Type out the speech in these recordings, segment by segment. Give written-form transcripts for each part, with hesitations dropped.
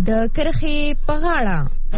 د کرخې په غاړه.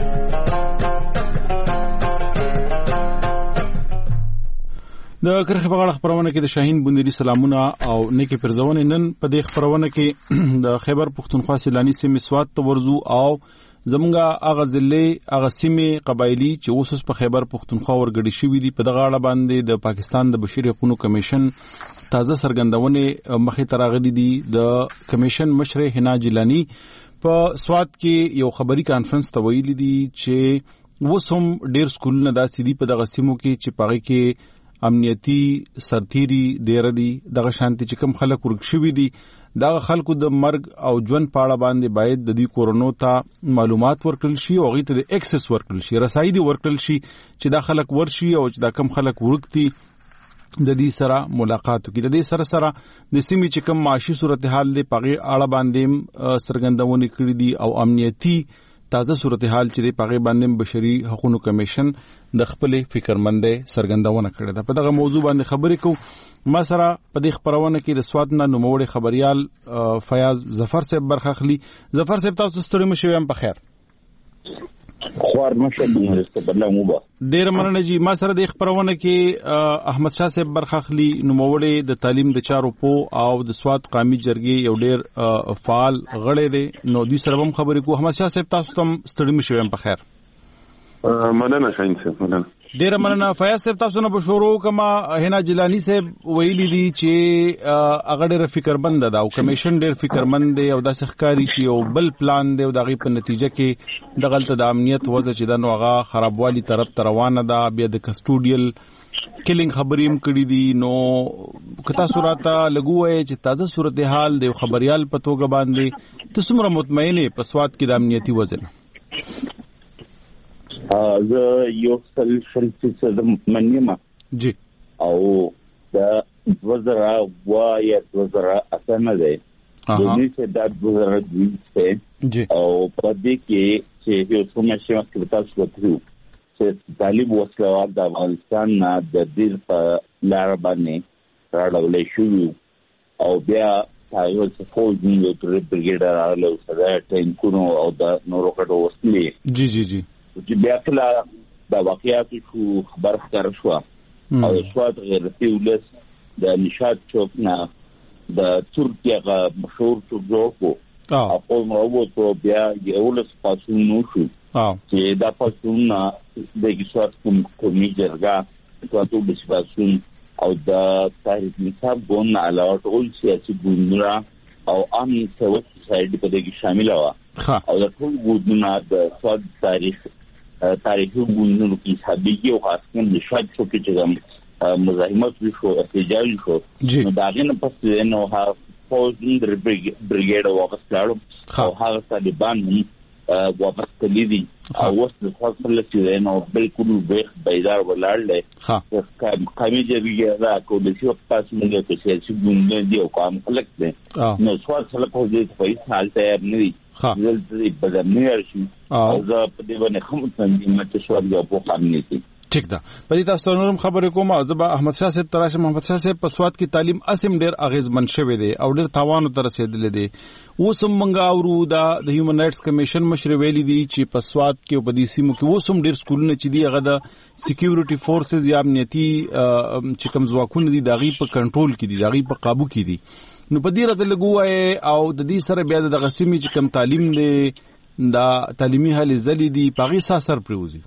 د کرخې په غاړه خبرونه کې د شاهین بندري سلامونه او نیکی پرزونه. نن په دې خبرونه کې د خیبر پختونخوا سیلانی سیمې سوات ته ورزو او زمونږه هغه ضلع هغه سیمې قبایلی چې اوس په خیبر پختونخوا ورګډي شوې دي په دغه اړه باندې د پاکستان د بشري حقوقو کمیشن تازه سرګندونه مخې ته راغلي دي. د کمیشن مشر حنا جیلانی په سوات کې یو خبري کانفرنس ته ویلي دي چې وسوم ډیر سکولونه داسې دي په دغه سیمو کې چې پاره کې امنیتی سرتيري ډیر دي. دغه شانتي چې کوم خلک ورکشوي دي دغه خلکو د مرګ او ژوند پاړه باندې باید د دې کورونو ته معلومات ورکړل شي او غي ته د اکسس ورکړل شي، رسایي دي ورکړل شي چې دا خلک ورشي او چې دا کم خلک ورکتي د دې سره ملاقات وکړي. د دې سره د سیمې چې کوم معاشي صورتحال دی پغه اړه باندې سرګندونه کړې دي او امنیتی تازه صورتحال چې دی پغه باندې بشري حقوقو کمیشن د خپل فکرمندې سرګندونه کړې ده. په دغه موضوع باندې خبرې کوو. ما سره په دې خبرونه کې د سواد نه نوموړي خبريال فیاض ظفر صاحب برخه اخلي. ظفر صاحب تاسو ستړي مشوي هم په خیر. خوار مشه بدلا موبا ډیر مننه جی. ما سره د خبرونه کې احمد شاه صاحب برخه اخلي نوموړي د تعلیم د چارو په او د سواد قومي جرګې یو ډیر فعال غړی دی. نو دوی سره هم خبرې کوو. احمد شاه صاحب تاسو تم ستړي مشوي هم په خیر. مننه شاهین صاحب مننه. ډیر مننه. فیاض صاحب تاسو نه په شروع کما حنا جیلانی صاحب ویلي دي چې هغه ډیر فکرمند ده او کمیشن ډیر فکرمند دی او د ښکاری چې یو بل پلان دی او دغه په نتیجه کې د غلط د امنیت وضع چې د نو هغه خرابوالي طرف روانه ده. بیا د کسټوډیل کلینګ خبریم کړی دي. نو کتا سورته لګوي چې تازه صورتحال د خبريال په توګه باندې تاسو مر مطمئنه په سواد کې د امنیتي وضع زه یو سل منیمه جی او د 2000 یا 2000 نه دی د دې د 2020 جی او په دې کې چې یو څومره شي چې تاسو وکړو چې طالب وسله د افغانستان نه د دې په لار باندې راړولې شو او بیا تاسو څه فوج نیو تر بریګیډر راغلو سره ټینکونو او د نورو کډو وسلې جی جی جی چې بیا کله د واقعیاتو شو خبر ښکار شو او سواد غیرتي ولس د نشاط چوک نه د ترکیه مشهور چوک او په موضوع بیا یو ولس پاسونو شو چې دا پاسونه د کیسات کومي جرګه تاسو د شپاسون او د تاریخ نصاب ګون علاوه ټول سیاسي ګوندونه او عام سیاسي سایډ په دې کې شامل و او د ټول ګوندونو د سواد تاریخي ګوندونو کې حسابي او خاصه د شاد شو کې چې مزاحمت شو احتجاج شو نو دا غنه پس نو ها فوج د بریګیډ واپس لاړو او هغه طالبان واپس کړي دي او اوس د خپل لسیده نو بالکل بیدار ولاړل قومي جرګې دا کولی شي په موږ کې سیاسي ګوند دی او قوم خلک دي نو سوال خلک په دې په حال تیار نه دي دلته په دمیر شي او زه په دې باندې کوم څنګه مته سوال یو په قانون دي. ٹھیک ده. په دې تاسو نورم خبرې کوم او زبا احمد شاه صاحب تراشه محمد شاه صاحب په سواد کې تعلیم اسیم ډیر اغیزمن شوی دی او ډیر تاوان تر رسیدل دي. وسم منګه اورو د هیومن رائټس کمیشن مشر ویلي دي چې په سواد کې په دې سیمو کې وسم ډیر سکولونه چې دی هغه د سکیورټي فورسز یا امنیتي چې کوم ځواکونه دي دغه په کنټرول کې دي دغه په قابو کې دي. نو په دې راته لګوي او د دې سره بیا د غسیمي چې کوم تعلیم دی دا تعلیمي حل زلی دي پاغي ساسر پروزي.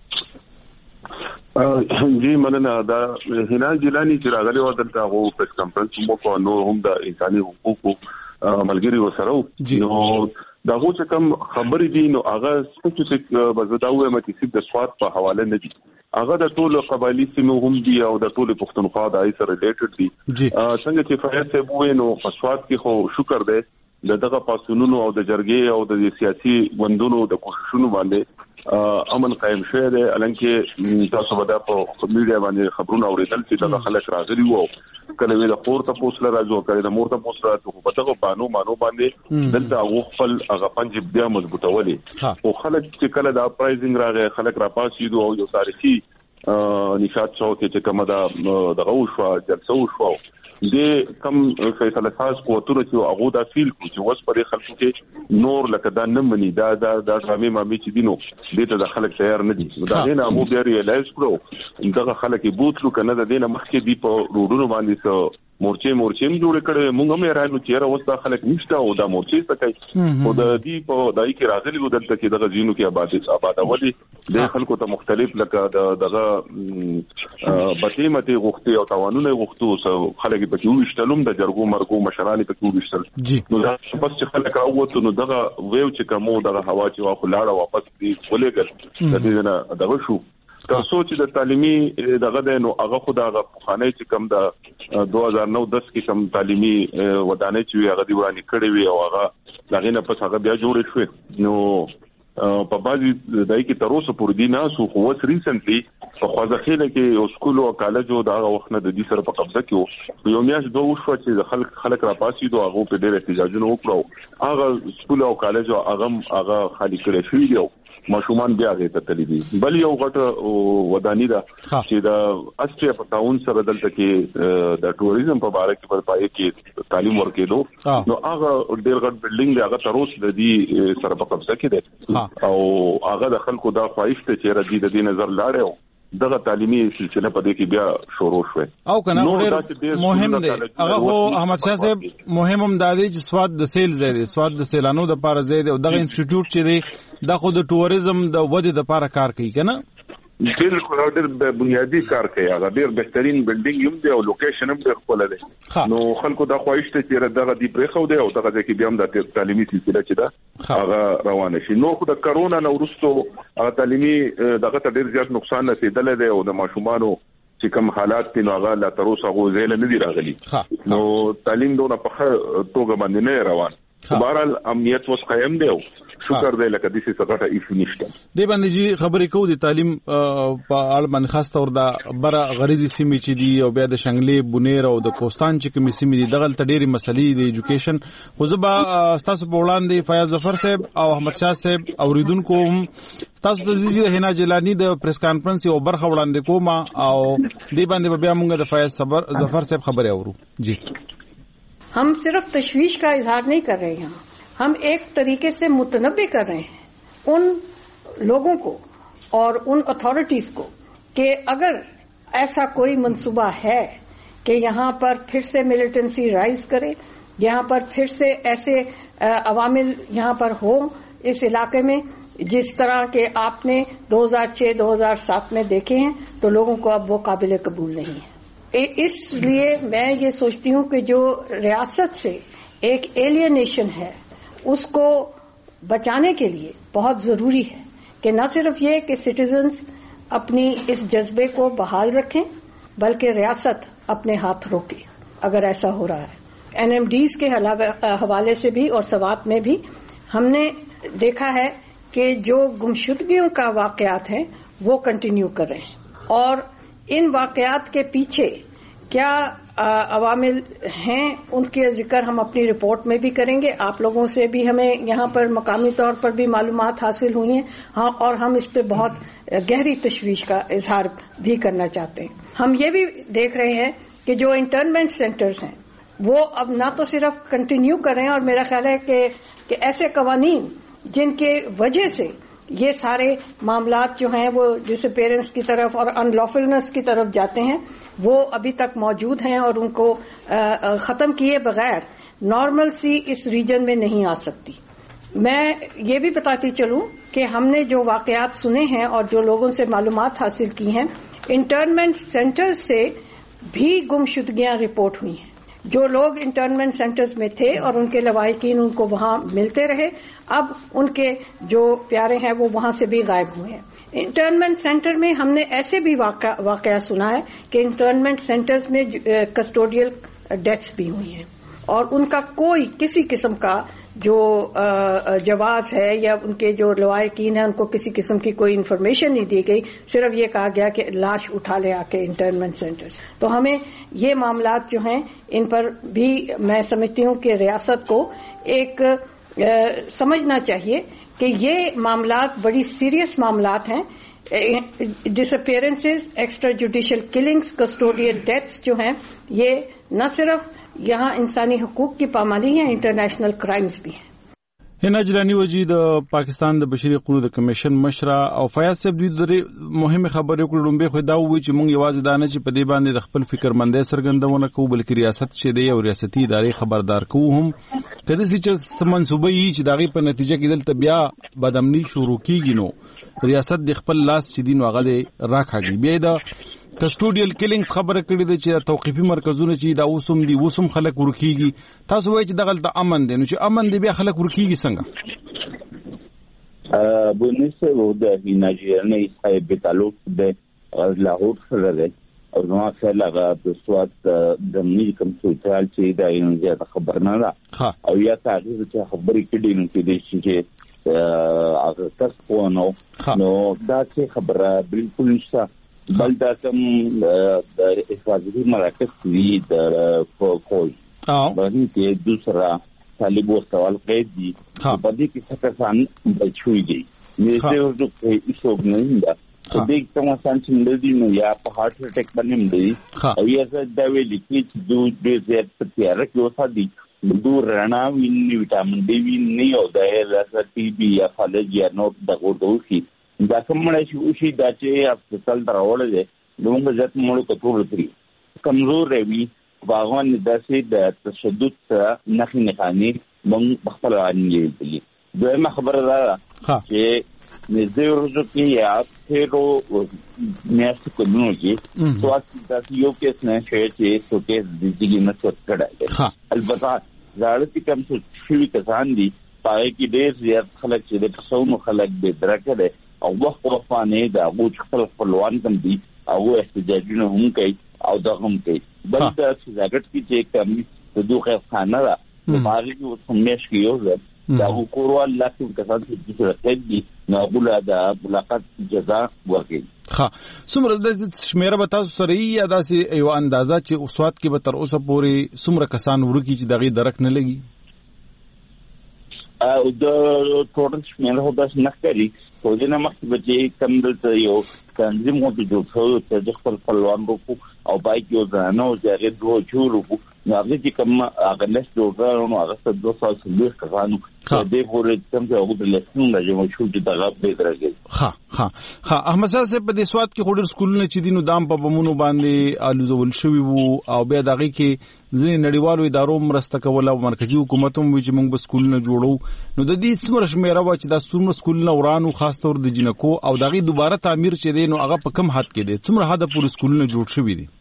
جی مننه. دا حنا جیلانی چې راغلی و دلته هغه پریس کانفرنس مو کو نو هم د انساني حقوقو ملګری وسره نو دا هو چې کوم خبرې دي نو هغه څه بزداوه متي د سواد په حواله نه دي. هغه د ټول قبایلی سیمو هم دي او د ټول پښتونخوا د ایسر ریلیټډ دي. څنګه چې فیاض صاحب وې نو په سواد کې خو شکر دی دغه پاسونونو او د جرګې او د سیاسي غوندونو د کوششونو باندې امن قائم شوی دی. الانکه تاسو به په میډیا باندې خبرونه اوریدل چې د خلک راغلي وو کله وی د خور ته پوسټ راځو کله د مور ته پوسټ راځو په دغه مانو باندې دلته غوښفل هغه پنځه بیا مضبوطولي او خلک چې کله د اپرایزینګ راغی خلک را پاسیدو او یو تاریخي نشاط شو چې کومه د غوښوا جلسه وشو د کم فیصله ساز قوتونه چې هغه دا فیل کو چې وس پر خلکو کې نور لکه دا نه مني دا ډرامې مامي چې دینو دې ته د خلک تیار نه دي دا نه مو بیا ریلایز کړو دغه خلک بوتلو کنه د دینه مخکې دی په روډونو باندې سو مورچې جوړ کړي موږ هم راځو چې راو وستا خلک نشته او دا مورچې څه کوي او د دې په دای کې راغلي و دلته چې دغه ځینو کې آبادولي د خلکو ته مختلف لکه دغه بټې مته غوښتي او توانونه غوښتو خلک په کې وشتلم د جرګو مرګو مشران په کې وشتل نو دا بس چې خلک راووتو نو دغه ویو چې کومو دغه هوا چې واخو لاړه واپس دی ولېګل د دې نه دغه شو تاسو چې د تعلیمي دغه د نو هغه خدای خانه چې کم د 2009-10 کې کم تعلیمي ودانې چې هغه دی ورانې کړې وي او هغه دغه نه پس هغه بیا جوړ شو نو په بازي دای کې تر اوسه پور دي نه سو خو وس ریسنټلی په خوځخېله کې او سکول او کالج او دا وخت نه د دې سره په قبضه کې یو میاش دوه شو چې خلک را پاسي دوه هغه په ډېر احتجاجونه وکړو هغه سکول او کالج او هغه خالی کړی شو دی ماشومان بیا غي ته تللی دي بل یو غټه ودانی ده چې د استریا په تاون سره دلته کې د ټوریزم په اړه کې په پای کې تعلیم ورکېدو نو هغه ډېر غټ بلډینګ دی هغه تر اوسه د دې سره په قبضه کې ده او هغه د خلکو دا خواهش ته چې ردی د دې نظر لاړو دغه تعلیمي سلسله په دې کې بیا شروع شوه او کنه ډېر مهم دی هغه خو احمد شاه صاحب مهم هم دادی چې سواد د سیل زیاده سواد د سیلانو د پاره زیاده او دغه انسټیټیوټ چې دی د خود ټوریزم د ودې د پاره کار کوي کنه بالکل ډېر بنیادی کار کوي هغه ډېر بهترین بلډینګ یم دی او لوکیشن هم ډېر خپل دی نو خلکو دا خواهش ته چې دغه دی پرې خو دی او دغه کې بیا هم د تعلیمي سلسله چې دا هغه روانه شي نو خو د کرونا نو وروسته تعلیمي دغه ته ډېر زیات نقصان رسیدل دی او د ماشومانو چې کوم حالات دي نو هغه لا تر اوسه غوځېل نه دي راغلي نو تعلیم دونه په توګه باندې نه روان بهرحال امنیت وس قائم دی شکر دی لکه د څه څه غټه ایشو نشته دی باندې جی خبرې کوو د تعلیم په اړه باندې خاص تور د بره غریزي سیمې چې دی او بیا د شنګلې بونیر او د کوستان چې کومې سیمې دي دغه ډېری مسلې د ایجوکیشن خو زه به تاسو په وړاندې فیاض ظفر صاحب او احمد شاه صاحب اوریدونکو تاسو د زیږی د حنا جیلانی د پریس کانفرنس یو برخه وړاندې کوم او دی باندې بیا موږ د فیاض ظفر صاحب خبرې اورو جی हम सिर्फ तशवीश का इजहार नहीं कर रहे हैं हम एक तरीके से मुतनब्बे कर रहे हैं उन लोगों को और उन अथॉरिटीज को कि अगर ऐसा कोई मंसूबा है कि यहाँ पर फिर से मिलिटेंसी राइज करे यहाँ पर फिर से ऐसे अवामिल यहाँ पर हो इस इलाके में जिस तरह के आपने 2006-2007 में देखे हैं तो लोगों को अब वो काबिल कबूल नहीं है इसलिए मैं ये सोचती हूँ कि जो रियासत से एक एलियनेशन है उसको बचाने के लिए बहुत जरूरी है कि न सिर्फ ये कि सिटीजन्स अपनी इस जज्बे को बहाल रखें बल्कि रियासत अपने हाथ रोके अगर ऐसा हो रहा है एनएमडीज के हवाले से भी और सवात में भी हमने देखा है कि जो गुमशुदगियों का वाकयात है वो कंटिन्यू कर रहे हैं और इन वाकयात के पीछे क्या अवामिल हैं उनके जिक्र हम अपनी रिपोर्ट में भी करेंगे आप लोगों से भी हमें यहाँ पर मकामी तौर पर भी मालूमात हासिल हुई हैं हाँ और हम इस पे बहुत गहरी तशवीश का इजहार भी करना चाहते हैं हम ये भी देख रहे हैं कि जो इंटर्नमेंट सेंटर्स हैं वो अब ना तो सिर्फ कंटिन्यू कर रहे हैं और मेरा ख्याल है कि ऐसे कवानीन जिनके वजह से ये सारे मामलात जो हैं वो डिसअपीयरेंस की तरफ और अनलॉफुलनेस की तरफ जाते हैं वो अभी तक मौजूद हैं और उनको खत्म किए बगैर नॉर्मल सी इस रीजन में नहीं आ सकती मैं ये भी बताती चलूं कि हमने जो वाकयात सुने हैं और जो लोगों से मालूमात हासिल की हैं इंटर्नमेंट सेंटर्स से भी गुमशुदगियां रिपोर्ट हुई हैं जो लोग इंटर्नमेंट सेंटर्स में थे और उनके लवाहिकीन उनको वहां मिलते रहे अब उनके जो प्यारे हैं वो वहां से भी गायब हुए हैं इंटर्नमेंट सेंटर में हमने ऐसे भी वाकया सुना है कि इंटर्नमेंट सेंटर्स में कस्टोडियल डेथ्स भी हुई हैं और उनका कोई किसी किस्म का जो जवाज है या उनके जो लवाहिकीन है उनको किसी किस्म की कोई इन्फॉर्मेशन नहीं दी गई सिर्फ ये कहा गया कि लाश उठा ले आके इंटर्नमेंट सेंटर्स तो हमें ये मामलात जो हैं इन पर भी मैं समझती हूँ कि रियासत को एक समझना चाहिए कि ये मामलात बड़ी सीरियस मामलात हैं disappearances extra judicial killings custodial deaths जो हैं ये न सिर्फ यहाँ इंसानी हकूक की पामाली है, इंटरनेशनल क्राइम्स भी हैं. هنا جلانی وجی د پاکستان د بشري حقوقو د کمیشن مشره او فیاض صاحب د مهمه خبرې کړم به خو دا وی چې مونږ یوازې دانه چې په دې باندې د خپل فکر مندې سرګندونه کوو بلکې ریاست چې دی او ریاستي ادارې خبردار کوو هم کله چې منسوبه یي چې دغه په نتیجه کې دلته بیا بدامنی شروع کیږي نو ریاست د خپل لاس چې دین وغه راکاږي بیا د کسټوډیل کیلینګز خبره کړې ده چې توقيفي مرکزونه چې دا اوسم دي وسم خلک ورکیږي تاسو وایي چې دغه ته امن دي نو چې امن دي بیا خلک ورکیږي څنګه بونیسه و د نایجیریا صاحب تعلق د لاهور سره ده او نو څنګه د سواد د ملي کمسوټال چې دا یو ځای خبر نه ده او یا تاسو چې خبرې کړي نو چې هغه تاسو نو دا چې خبره بالکل نشته بل دا کوم د حفاظتي مراکز دي د کوی باندې کې دوسرا طالب او سوال قید دي په دې کې څه کسان بچوي دي مې څه ورته هیڅ نه ده په دې کې کوم څه چې ملي نو یا په هارت اٹیک باندې ملي او یا څه دا ویل کې چې دوی زیات په تیار کې اوسه دي دور رڼا ویني وټامین ډي ویني او د هر ټي بي یا فالج یا نو د غوډو دا کومه شي دا چې هسپتال دراوړل دي دومره ځات مړو ته ټول کړی کمزور وي باغون داسې د تشدد نه خنخاني موږ خپل باندې دي دویمه خبره ده چې نږدې ورځو کې یا پیرو میاشت کومو کې سوات د یو کیس نه چې څو کیس د دې نه څه کړه البته ځاړتي کوم څه کسان دي پای کې ډېر زیات خلک چې د څونو خلک به درکه او وخت وفانه دا غوښ خپلوان کوم دي او احتجاجونه هم کوي او دا هم کوي بل دا ځاګټ کې چې کوم د دوه خانه دا ماري او سمېش کې یو دا کوروا لکه کسان چې د دې نو بوله دا ملاقات جزا ورکړي څومره د شمیره به تاسو سره یا داسې یو اندازه چې اوسوات کې به تر اوسه پورې څومره کسان ورکی چې دغه درک نه لګي او د ټوټل شمیره هدا نخري خو دې نه مخکې به کم دلته یو تنظیم وو چې جوړ شو چې د خپل خپلوان وکړو او باید یو ځانو چې هغه دوه جوړ وکړو نو هغه چې کوم هغه نس جوړ کړو نو هغه څه 200 کسانو دې پورې کوم چې هغه د لسنو راځي شو چې دغه به درګي احمد صاحب په دې سواد کې خوري سکولونه چې دینو دام په بمونو باندې الوزول شوی وو او بیا دغه کې ځینې نړیوالو ادارو مرسته کوله او مرکزی حکومت هم چې موږ به سکولونه جوړو نو د دې څومره شمیره و چې د څومره سکولونه ورانو خاص تور د جنکو او دغه دوباره تعمیر چې دی نو هغه په کم حد کې دی څومره حد پورې سکولونه جوړ شوي دي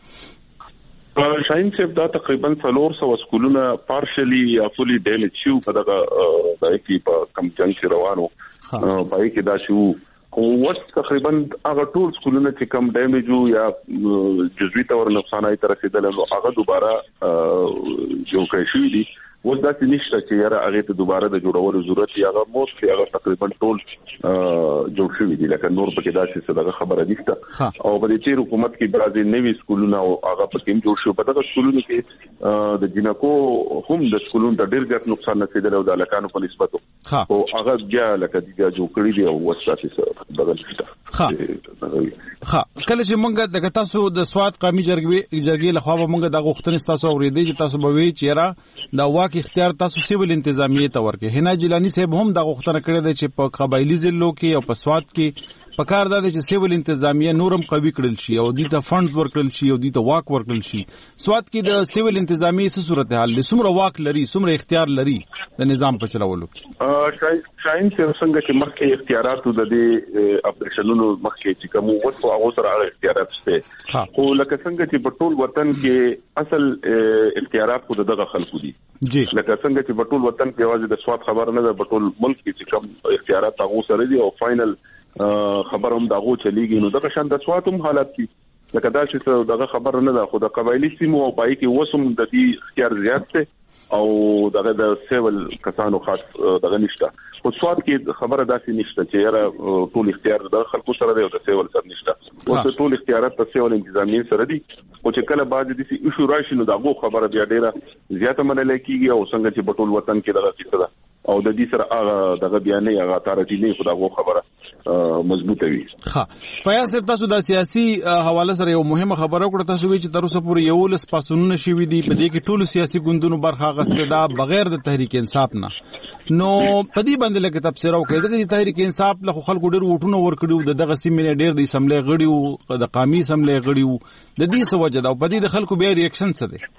شاهین صاحب دا تقریبا 400 سکولونه پارشلی یا فولي ډیمیج شو په دغه کې په کم جنګ روانو پای کې دا شو او وس تقریبا هغه ټول سکولونه چې کم ډیمیج یا جزوی تور نقصانای تر رسیدل نو هغه دوباره جوړ کړی شوی دي وځ دا چې نشته چې یاره هغه ته دوباره د جوړولو ضرورت یا هغه موت کې هغه تقریبا ټول جوړ شوی دي لکه نور پکې دا چې څه خبره نشته او په دې چې حکومت کې بعضي نوي سکولونه او هغه پکې جوړ شو په دغه سکولونو کې د جنکو هم د سکولونو د ډېر زیات نقصان رسیدل او د لکانو په نسبت او هغه بیا لکه دغه جوړ کړی دی او وساتې بدل شته کله چې مونږ د تاسو د سواد قومي جرګې لخوا مونږ د غوښتنې تاسو اوریدي چې تاسو به وی چیرې دا واک اختیار تاسو سیول انتظامیه ته ورکې هنا جیلانی صاحب هم د غوښتنه کړې ده چې په قبایلی ضلعو کې او په سواد کې پکار ده چې سیول انتظامیه نورم قوي کړل شي او دې ته فندز ورکړل شي او دې ته واک ورکړل شي سواد کې د سیول انتظامیه څه صورتحال لري څومره واک لري څومره اختیار لري د نظام په چلولو کې شاین څنګه چې مخکې اختیاراتو د دې اپریشنونو مخکې چې کوم وڅو هغه سره اختیارات شته خو لکه څنګه چې په ټول وطن کې اصل اختیارات خو دغه خلکو دي جی لکه څنګه چې په ټول وطن کې واځي د سواد خبر نه ده په ټول ملک کې چې کوم اختیارات هغه سره دي او فائنل خبر هم دغه چلیږي نو دغه شان د سواد هم حالت کې لکه دا چې دغه خبر نه ده خو د قبایلی سیمو او پای کې وسم د دې اختیار زیات دی او دغه د سیول کسانو خاص دغه نشته خو سواد کې خبره داسې نشته چې یاره ټول اختیار د خلکو سره دی او د سیول سره نشته او ټول اختیارات د سیول انتظامیه سره دي او چې کله بعد د دې ایشو راشي نو دغه خبره بیا ډیره زیاته منل کیږي او څنګه چې په ټول وطن کې دغه څه ده او د دې سره هغه دغه بیانې هغه تارټی نه خداغو خبره مضبوطه وي. ها فیاض صاحب تاسو د سیاسي حواله سره یو مهمه خبره وکړه. تاسو وی چې تر اوسه پورې یو لس پاسونونه شوي دي په دې کې ټول سیاسي ګوندونو برخه غسته ده بغیر د تحریک انصاف نه. نو په دې باندې لکه تفسیر وکړئ ځکه چې تحریک انصاف له خلکو ډېر ووټونه ورکړي دغه سیمې ډېر د اسمبلی غړي او د قومي اسمبلی غړي د دې څه وجه ده او په دې د خلکو بیا ریاکشن څه دی؟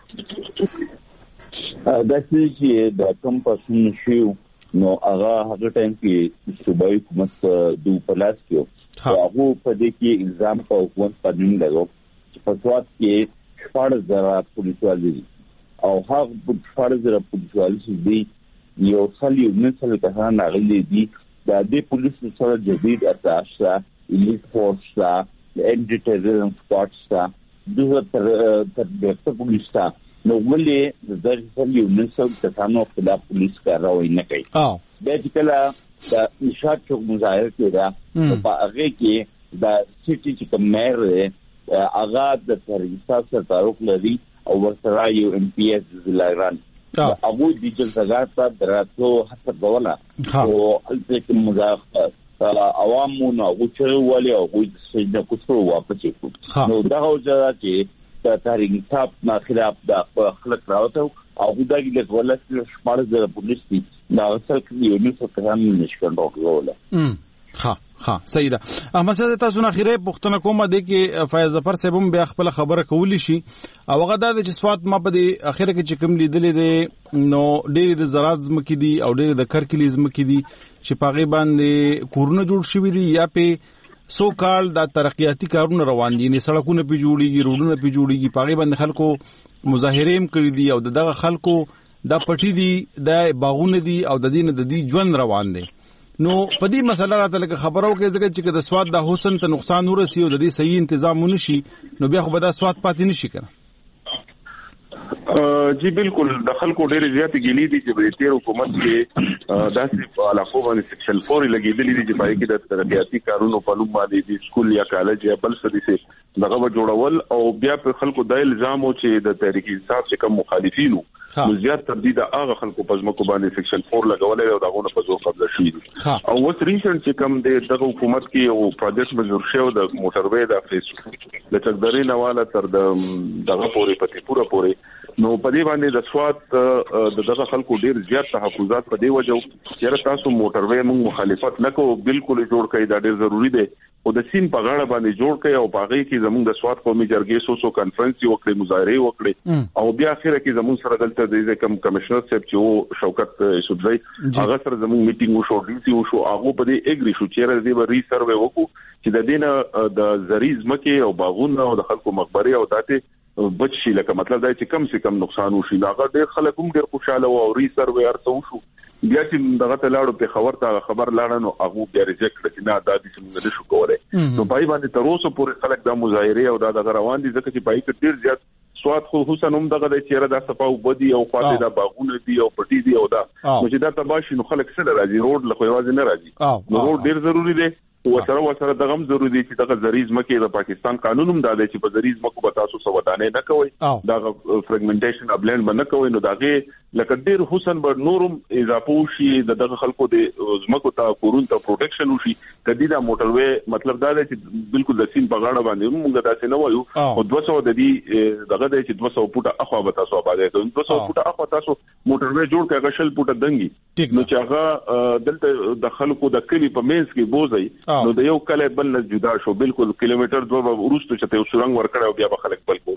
دا چې د کوم پاسون شو نو هغه ټایم کې صوبایي حکومت د پلاس کې هغه په دې کې الزام په حکومت باندې لګاو چې په سواد کې 14,000 پولیسوال دي او هغه 14,000 پولیسوال چې یو خالي ونسل ته نه غلي دي د دې پولیسو سره جدید ارتعاش الیټ فورس انټي ټیرریزم سپاټس دغه تر پولیس نو ولې د ځل یو نسل تاسو خلاف پولیس کاروي نه کوي. د کله د نشاط چوک مظاهره کړه په هغه کې د سټي چې کوم مېر هغه د تحریک سره تعلق لري او ورسره یو ام پی ایس زلایران هغه د جلسګار په دراتو حتی کوله او البته مظاهره عوامو نو غوښتل ولې او د کوڅو واپس کړو. نو دا هوځه چې د تحریک انصاف نه خلاف د خلک راوته او دغه د ولست شمار د پولیس دي دا اصل کې یو څه کاران نشکن راغله. ها صحیح ده. احمد صاحب تاسو نه خیره پښتنه کومه د کې فیاض ظفر صاحب هم بیا خپل خبره کولی شي او هغه د جسوات ما په دې اخره کې چې کوم لیدلې دي نو ډېر د زراعت زمکې دي او ډېر د کرکلی زمکې دي چې پاغي باندې کورونه جوړ شوي دي یا په سو کال دا ترقیاتی کارونه روان دي نه سړکونه پی جوړیږي روډونه پی جوړیږي پاغي باندې خلکو مظاهره هم کړی دي او دغه خلکو دا پټی دي د باغونه دي او د دین د دې ژوند روان دي. نو په دې مسله راته لکه خبرو کې ځکه چې د سواد د حسن ته نقصان ورسي او د دې صحیح تنظیم ونشي نو بیا خو به دا سواد پاتې نشي کنه. جی بالکل د خلکو ډېر زیات ګیلې دي چې د تیر حکومت کې داسې علاقو باندې سیکشن 4 لګېدلې دي چې پای کې د ترقیاتي کارونو په لوم باندې د سکول یا کالج یا بل څه دي دغه جوړول او بیا په خلکو د الزام او چې د تحریک انصاف چې کوم مخالفینو زیات تبدید هغه خلکو په ځمکو باندې سیکشن 4 لګولې او دغه په زور قبضه شوی دي او اوس ریسنت چې کوم د حکومت کې او پروجیکټ منظور شو د موټروي د فیس د چکدري نواله تر دغه پورې پتی پورا پورې نو په دې باندې د سواد دغه خلکو ډیر زیات تحفظات په دې وجه چې تاسو موټروي موږ مخالفت نکو بالکل جوړ کړئ دا ډیر ضروری دی او د سین په غاړه باندې جوړ کړئ او باغې کې زموږ د سواد قومي جرګې سو کانفرنس وکړي مظاهره وکړي او بیا اخره کې زموږ سره دلته د کوم کمشنر صاحب چې شوکت یوسفزئی هغه سره زموږ میټینګ وشو ډیسي وشو هغه په دې اګری شو چې راځي به ری سروې وکړو چې د دینه د زریز مکه او باغونه او د خلکو مقبره او داته بچ شي لکه مطلب دا چې کم سے کم نقصان وشي هغه ډېر خلک هم ډېر خوشاله او ری سروې ارته وشو بیا چې دغه ته لاړو په خبر لاړ نو هغه بیا ریجکټ کړ چې نه دا دې څنګه نشو کولای نو پای باندې تر اوسه پورې خلک دا مظاهره او دا روان دي ځکه چې پای کې ډېر زیات سواد خو حسن هم دغه د چیرې د صفاو بدی او خاطر د باغونه دي او پټي دي او دا چې دا تباشي نو خلک سره راځي روډ له خوازي نه راځي نو روډ ډېر ضروری دی وسره دغه ضروری دي چې دغه زریز مکه د پاکستان قانون هم دا دی چې په زریز مکو به تاسو سو ودانې نه کوي دا فرګمنټیشن ابلند باندې نه کوي نو داغه لکه ډیر حسن بر نورم اضافه شي دغه خلکو د زمکو ته کورون ته پروټیکشن وشي کدي دا موټروي مطلب دا دی چې بالکل د سین په غاړه باندې موږ داسې نه وایو او 200 د دې دغه دی چې 200 فوټه اخوا به تاسو آباد کوئ 200 فوټه اخوا تاسو موټروي جوړ کړئ غشل فوټه دنګي نو چې هغه دلته د خلکو د کلی په مینس کې بوزي نو د یو کله بل نه جدا شو بالکل کیلومتر دوه ورستو چې یو سورنګ ورکړ او بیا به خلک بل کو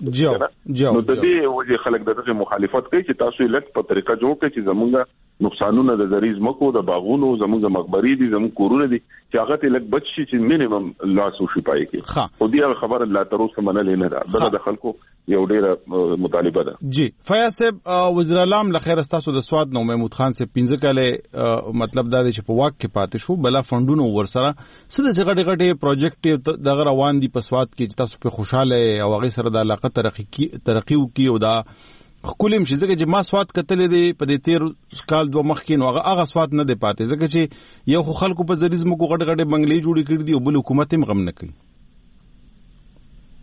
نو د دې وجه خلک دغه مخالفت کوي چې تاسو لک په طریقه جوړ کړئ چې زمونږ نقصانونه د زریز مکو د باغونو زمونږ مقبري دي زمونږ کورونه دي چې هغه ته لک بچ شي چې مینیمم لاس وشي پای کې او دې خبره لا تر اوسه منلې نه ده د خلکو یو ډیره مطالبه ده جی فیاض صاحب وزیر اعلی له خیر تاسو د سواد نو محمود خان سے 15 کاله مطلب دا چې په واک کې پاتې شو بلا فندونو ورسره سده غټه غټه پروجیکټ دغه روان دي په سواد کې چې تاسو په خوشاله او هغه سره د علاقه ترقی وکي او دا خپلم شي ځکه چې ما سواد کتلې دي په دې تیر کال دوه مخ کې نو هغه سواد نه دی پاتې ځکه چې یو خلکو په زریزم کو غټه غټه بنگلې جوړې کړې دي او بل حکومت هم غم نه کوي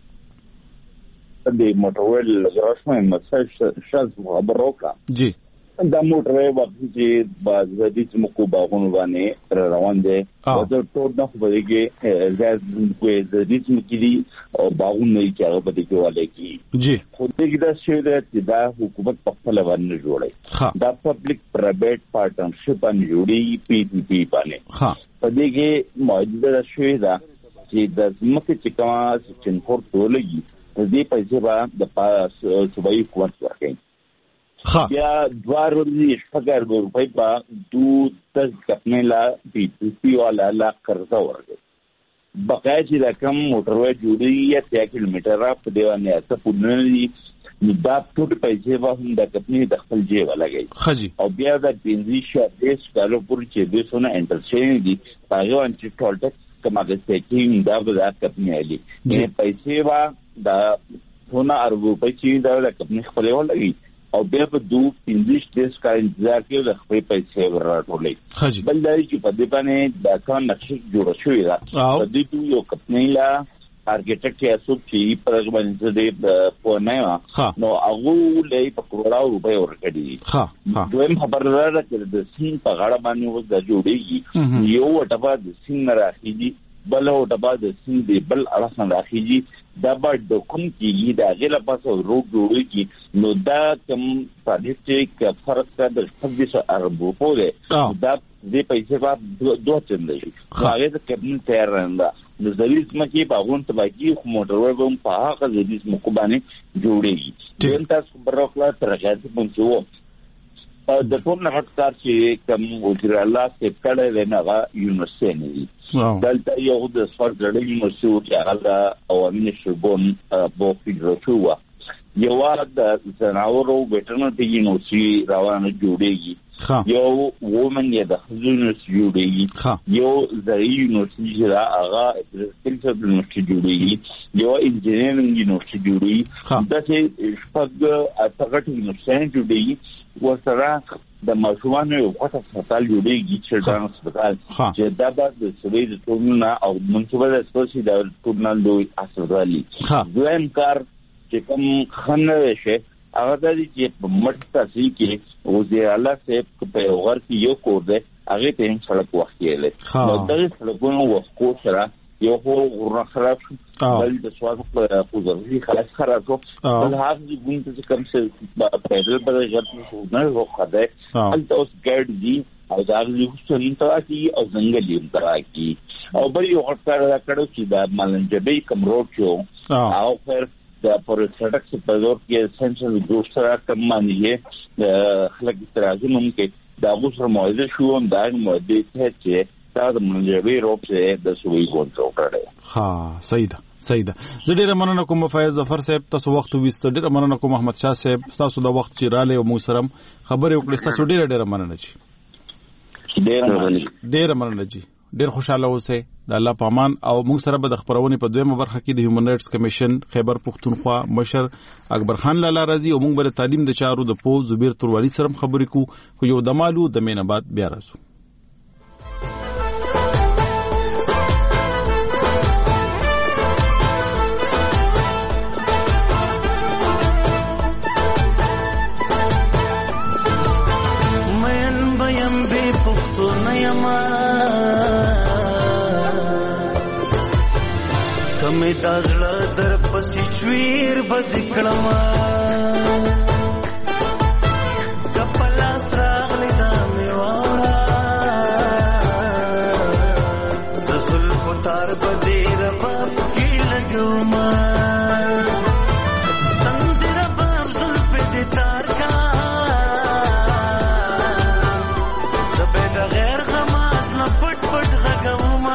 د موټرویل زراشمه مساج شاز خبروکا جی دا موټر وخت چې باز د دې مکو باغونو باندې روان دي او د ټول نه خبرې کې زیات کوی د دې مکې او باغونه چې هغه په دې کې والي کی جی خو دې دا شی دا حکومت په خپل باندې جوړي دا پبلک پرایویټ پارټنرشپ باندې جوړي پی پی باندې په دې کې موجوده شی دا چې د مکه چې کومه چې پورت ولګي د دې پیسې به د پاس صوبایي حکومت ورکړي بیا 2 روپۍ روپۍ په 10 کپنه لا پی پی والا لا قرض ورکړي بقای چې دا کم موټروي جوړي یا 3 کیلومتر په دیوانه ته پورنلي دا ټول پیسې به هم د کپنې د خپل جیب لګي او بیا د 15 کالو پورې چې د سونه انټرچینج دي هغه ان چې ټول ټکس کماګه سټینګ دا به د کپنې علي نه پیسې وا دا ونه روپۍ چې دا د کپنې خپل ولګي او بیا په 2-3 کا انتظار کې د خپل پیسې ورټولې بل دا چې په دې باندې دا څنګه نقشې جوړ شوې ده په دې یو کپنې لا ارکیټیکټ یې اسوب چې په هغه باندې د پونه نو هغه لې په کروڑو روپۍ ورکړي دویم خبردار چې د سین په غاړه باندې و د جوړېږي یو وټبا د سین راخېږي بل وټبا د سین دی بل اړه راخېږي دا به د کوم کېږي دا غیله پاسه روډ جوړېږي نو دا کوم پروجیکټ فرق کا د 26 ارب روپو دی دا دې پیسې به دوه چنده شي هغه د کپن تیار راندا د زلیز مکه باغون ته باقي موټر وګم په هغه زلیز مکو باندې جوړېږي چې تاسو برخلا ترغاز پونچو د ټول نه هټکار چې کوم وزیر الله څخه کړه نه یونیورسيټي نه دلته یو د سپورټ یونیورسيټي چې هغه د اوامین شربون په فیډراتوا یو د زناورو ویټرنری یونیورسيټي روانه جوړېږي یو وومن یا د یونیورسيټي جوړېږي یو زری یونیورسيټي هغه سپیشل یونیورسيټي جوړېږي یو انجینرینګ یونیورسيټي جوړېږي دا چې شپږ اټکټ یونیورسيټي جوړېږي وسره د ماشومان یو خاصه هسپتال جوړېږي چې دا هسپتال چې دا د سوي د ټولنه او منصوبه د سپورتي د ټولنه لوی هسپتالي دویم کار چې کوم خنه شي هغه د دې په مټ تاسو کې وزیر الله صاحب په وغیر کې یو کور دی هغه ته هم سړک وخت یې نو د سړکونو وښکو سره یو غوړه خراب شو بل د سواد په خوځوي خلاص خراب شو بل هغه د ګونته چې کوم څه پیدل په ځای نه وخته الته اوس ګډ دي او دا د وسنته کی او ځنګلي تراکی او بل یو خطر دا کړو چې د مالنجبي کوم روډ شو او پر د پر سړک په زور کې سنسل ګروپ سره کوم باندې خلک ترازو ممکن دا اوسره موعده شو هم دا موعده چې دا د منځوي روپ څخه د سوي ګونځو کړه صحیح ده زه ډیره مننه کوم فیض ظفر صاحب تاسو وخت وست ډیره مننه کوم احمد شاه صاحب تاسو د وخت چې رااله او مو سره خبرې وکړې تاسو ډیره مننه ډیره مننه جی ډیر خوشاله اوسئ د الله په امان او موږ سره به د خبرونې په دویمه برخه کې د هیومن رائټس کمیشن خیبر پختونخوا مشر اکبر خان لالا رازي او موږ به تعلیم د چارو د پو زبیر تروالي سره خبرې کوو یو د مالو د مینبات بیا راځو کمی دازړه در پسې چویر بد کړما کپلا سراغلی دا میوارا د زلف تار بدې رباب کې لګوما تندې رباب زلف دې تار کا زبې د غیر خماس نه پټ پټ غږوما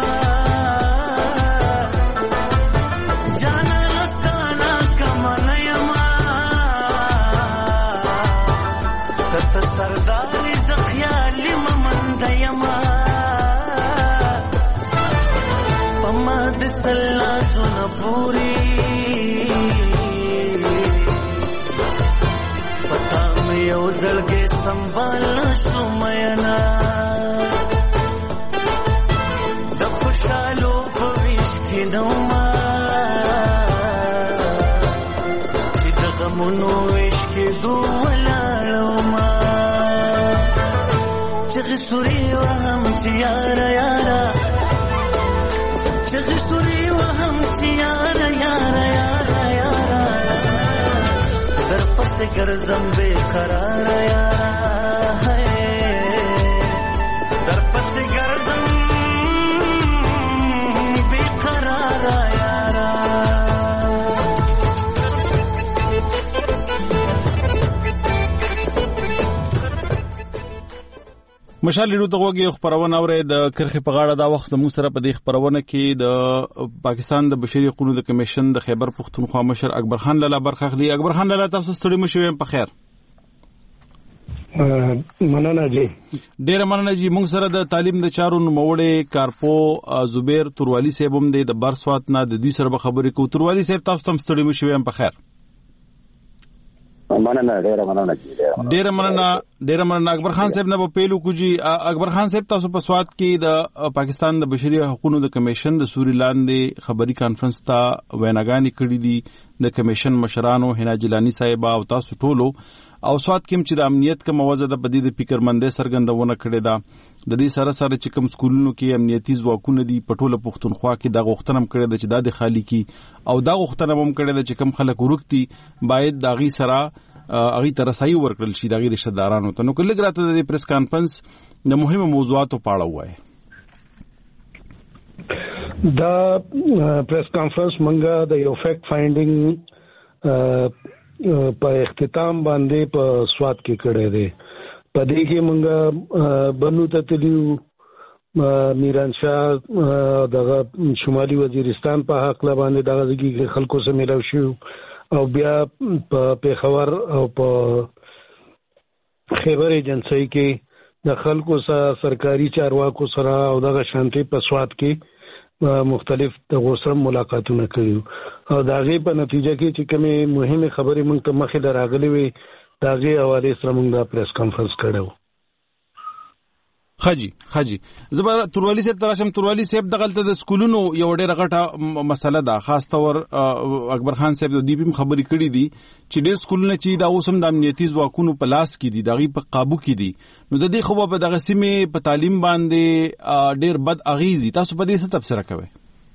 سرداري زخيالي ممند يما پما د سلا سن پوری پتا مې یو زړګې سنبال شو مینا د خوشالو په ویش کې نو ما چې د غمونو ویش کې دوه لاړو ما چغې سوري وهم چې یاره یاره چغې سوري وهم چې یاره یاره یاره یاره در پسې ګرځم بې قراره یاره در پسې ګرځم بې قراره یاره. مشال لیدو ته وګي خبرونه اوري د کرخي په غاړه دا وخت زموږ سره په دې خبرونه کې د پاکستان د بشري حقوقو د کمیشن د خیبر پختونخوا مشر اکبر خان لالا برخه اخلي. اکبر خان لالا تاسو ستړي مشوي په خیر. مننه جی. ډیر مننه جی. موږ سره د تعلیم د چارو نوموړی کارپو زبیر توروالی صاحب هم د برسوات نه د دوی سره خبرې کوو. توروالی صاحب تاسو هم ستړي مشوي په خیر. مننه ډیر مننه جی. ډیر مننه اکبر خان صاحب نه په پیلو کو جی. اکبر خان صاحب تاسو په سواد کې د پاکستان د بشري حقوقو د کمیشن د سوري لاندې خبري کانفرنس ته ویناګانی کړې دي د کمیشن مشرانو حنا جیلانی صاحب او تاسو ټولو او سواد کې چې د امنیت کوم وضع د بدی د فکرمندۍ سرګندونه کړې ده. د دې سره سره چې کوم سکولونو کې امنیتي ځواکونه دي په ټوله پښتونخوا کې دا غوښتنه هم کړې ده چې د خالی کی او دا غوښتنه هم کړې ده چې کوم خلک ورکتي باید داغي سره اغي ترسایي ورکړل شي داغي رشتہ دارانو ته. نو کله ګراته د پریس کانفرنس د مهمه موضوعاتو په اړه وایي. دا پریس کانفرنس منګه د یو فیکټ فایندینګ په اختتام باندې په سواد کې کړه دي. په دې کې منګه بنو ته تلیو میران شاه دغه شمالي وزیرستان په حق لا باندې دغه ځکه خلکو سره ملاو شو او بیا په پیښور او په خیبر ایجنسی کې د خلکو سره سرکاري چارواکو سره او دغه شانتي په سواد کې مختلف دغه سره ملاقاتونه کړیو او داغه په نتیجه کې چې کومه مهمه خبرې موږ ته مخې راغلي وي داغه حواله سره موږ دا پریس کانفرنس کړو. خاجي زبر توروالی صاحب تراشم. توروالی صاحب دغلت د سکولونو یو ډېر غټه مسله ده. خاص تور اکبر خان صاحب د دې په خبرې کړې دي چې ډېر سکولونه چې دا اوسم د امنیتي ځواکونو په لاس کې دي دغه په قابو کې دي. نو د دې خو په دغه سیمه په تعلیم باندې ډېر بد اغیزي. تاسو په دې څه تفسیر کوئ؟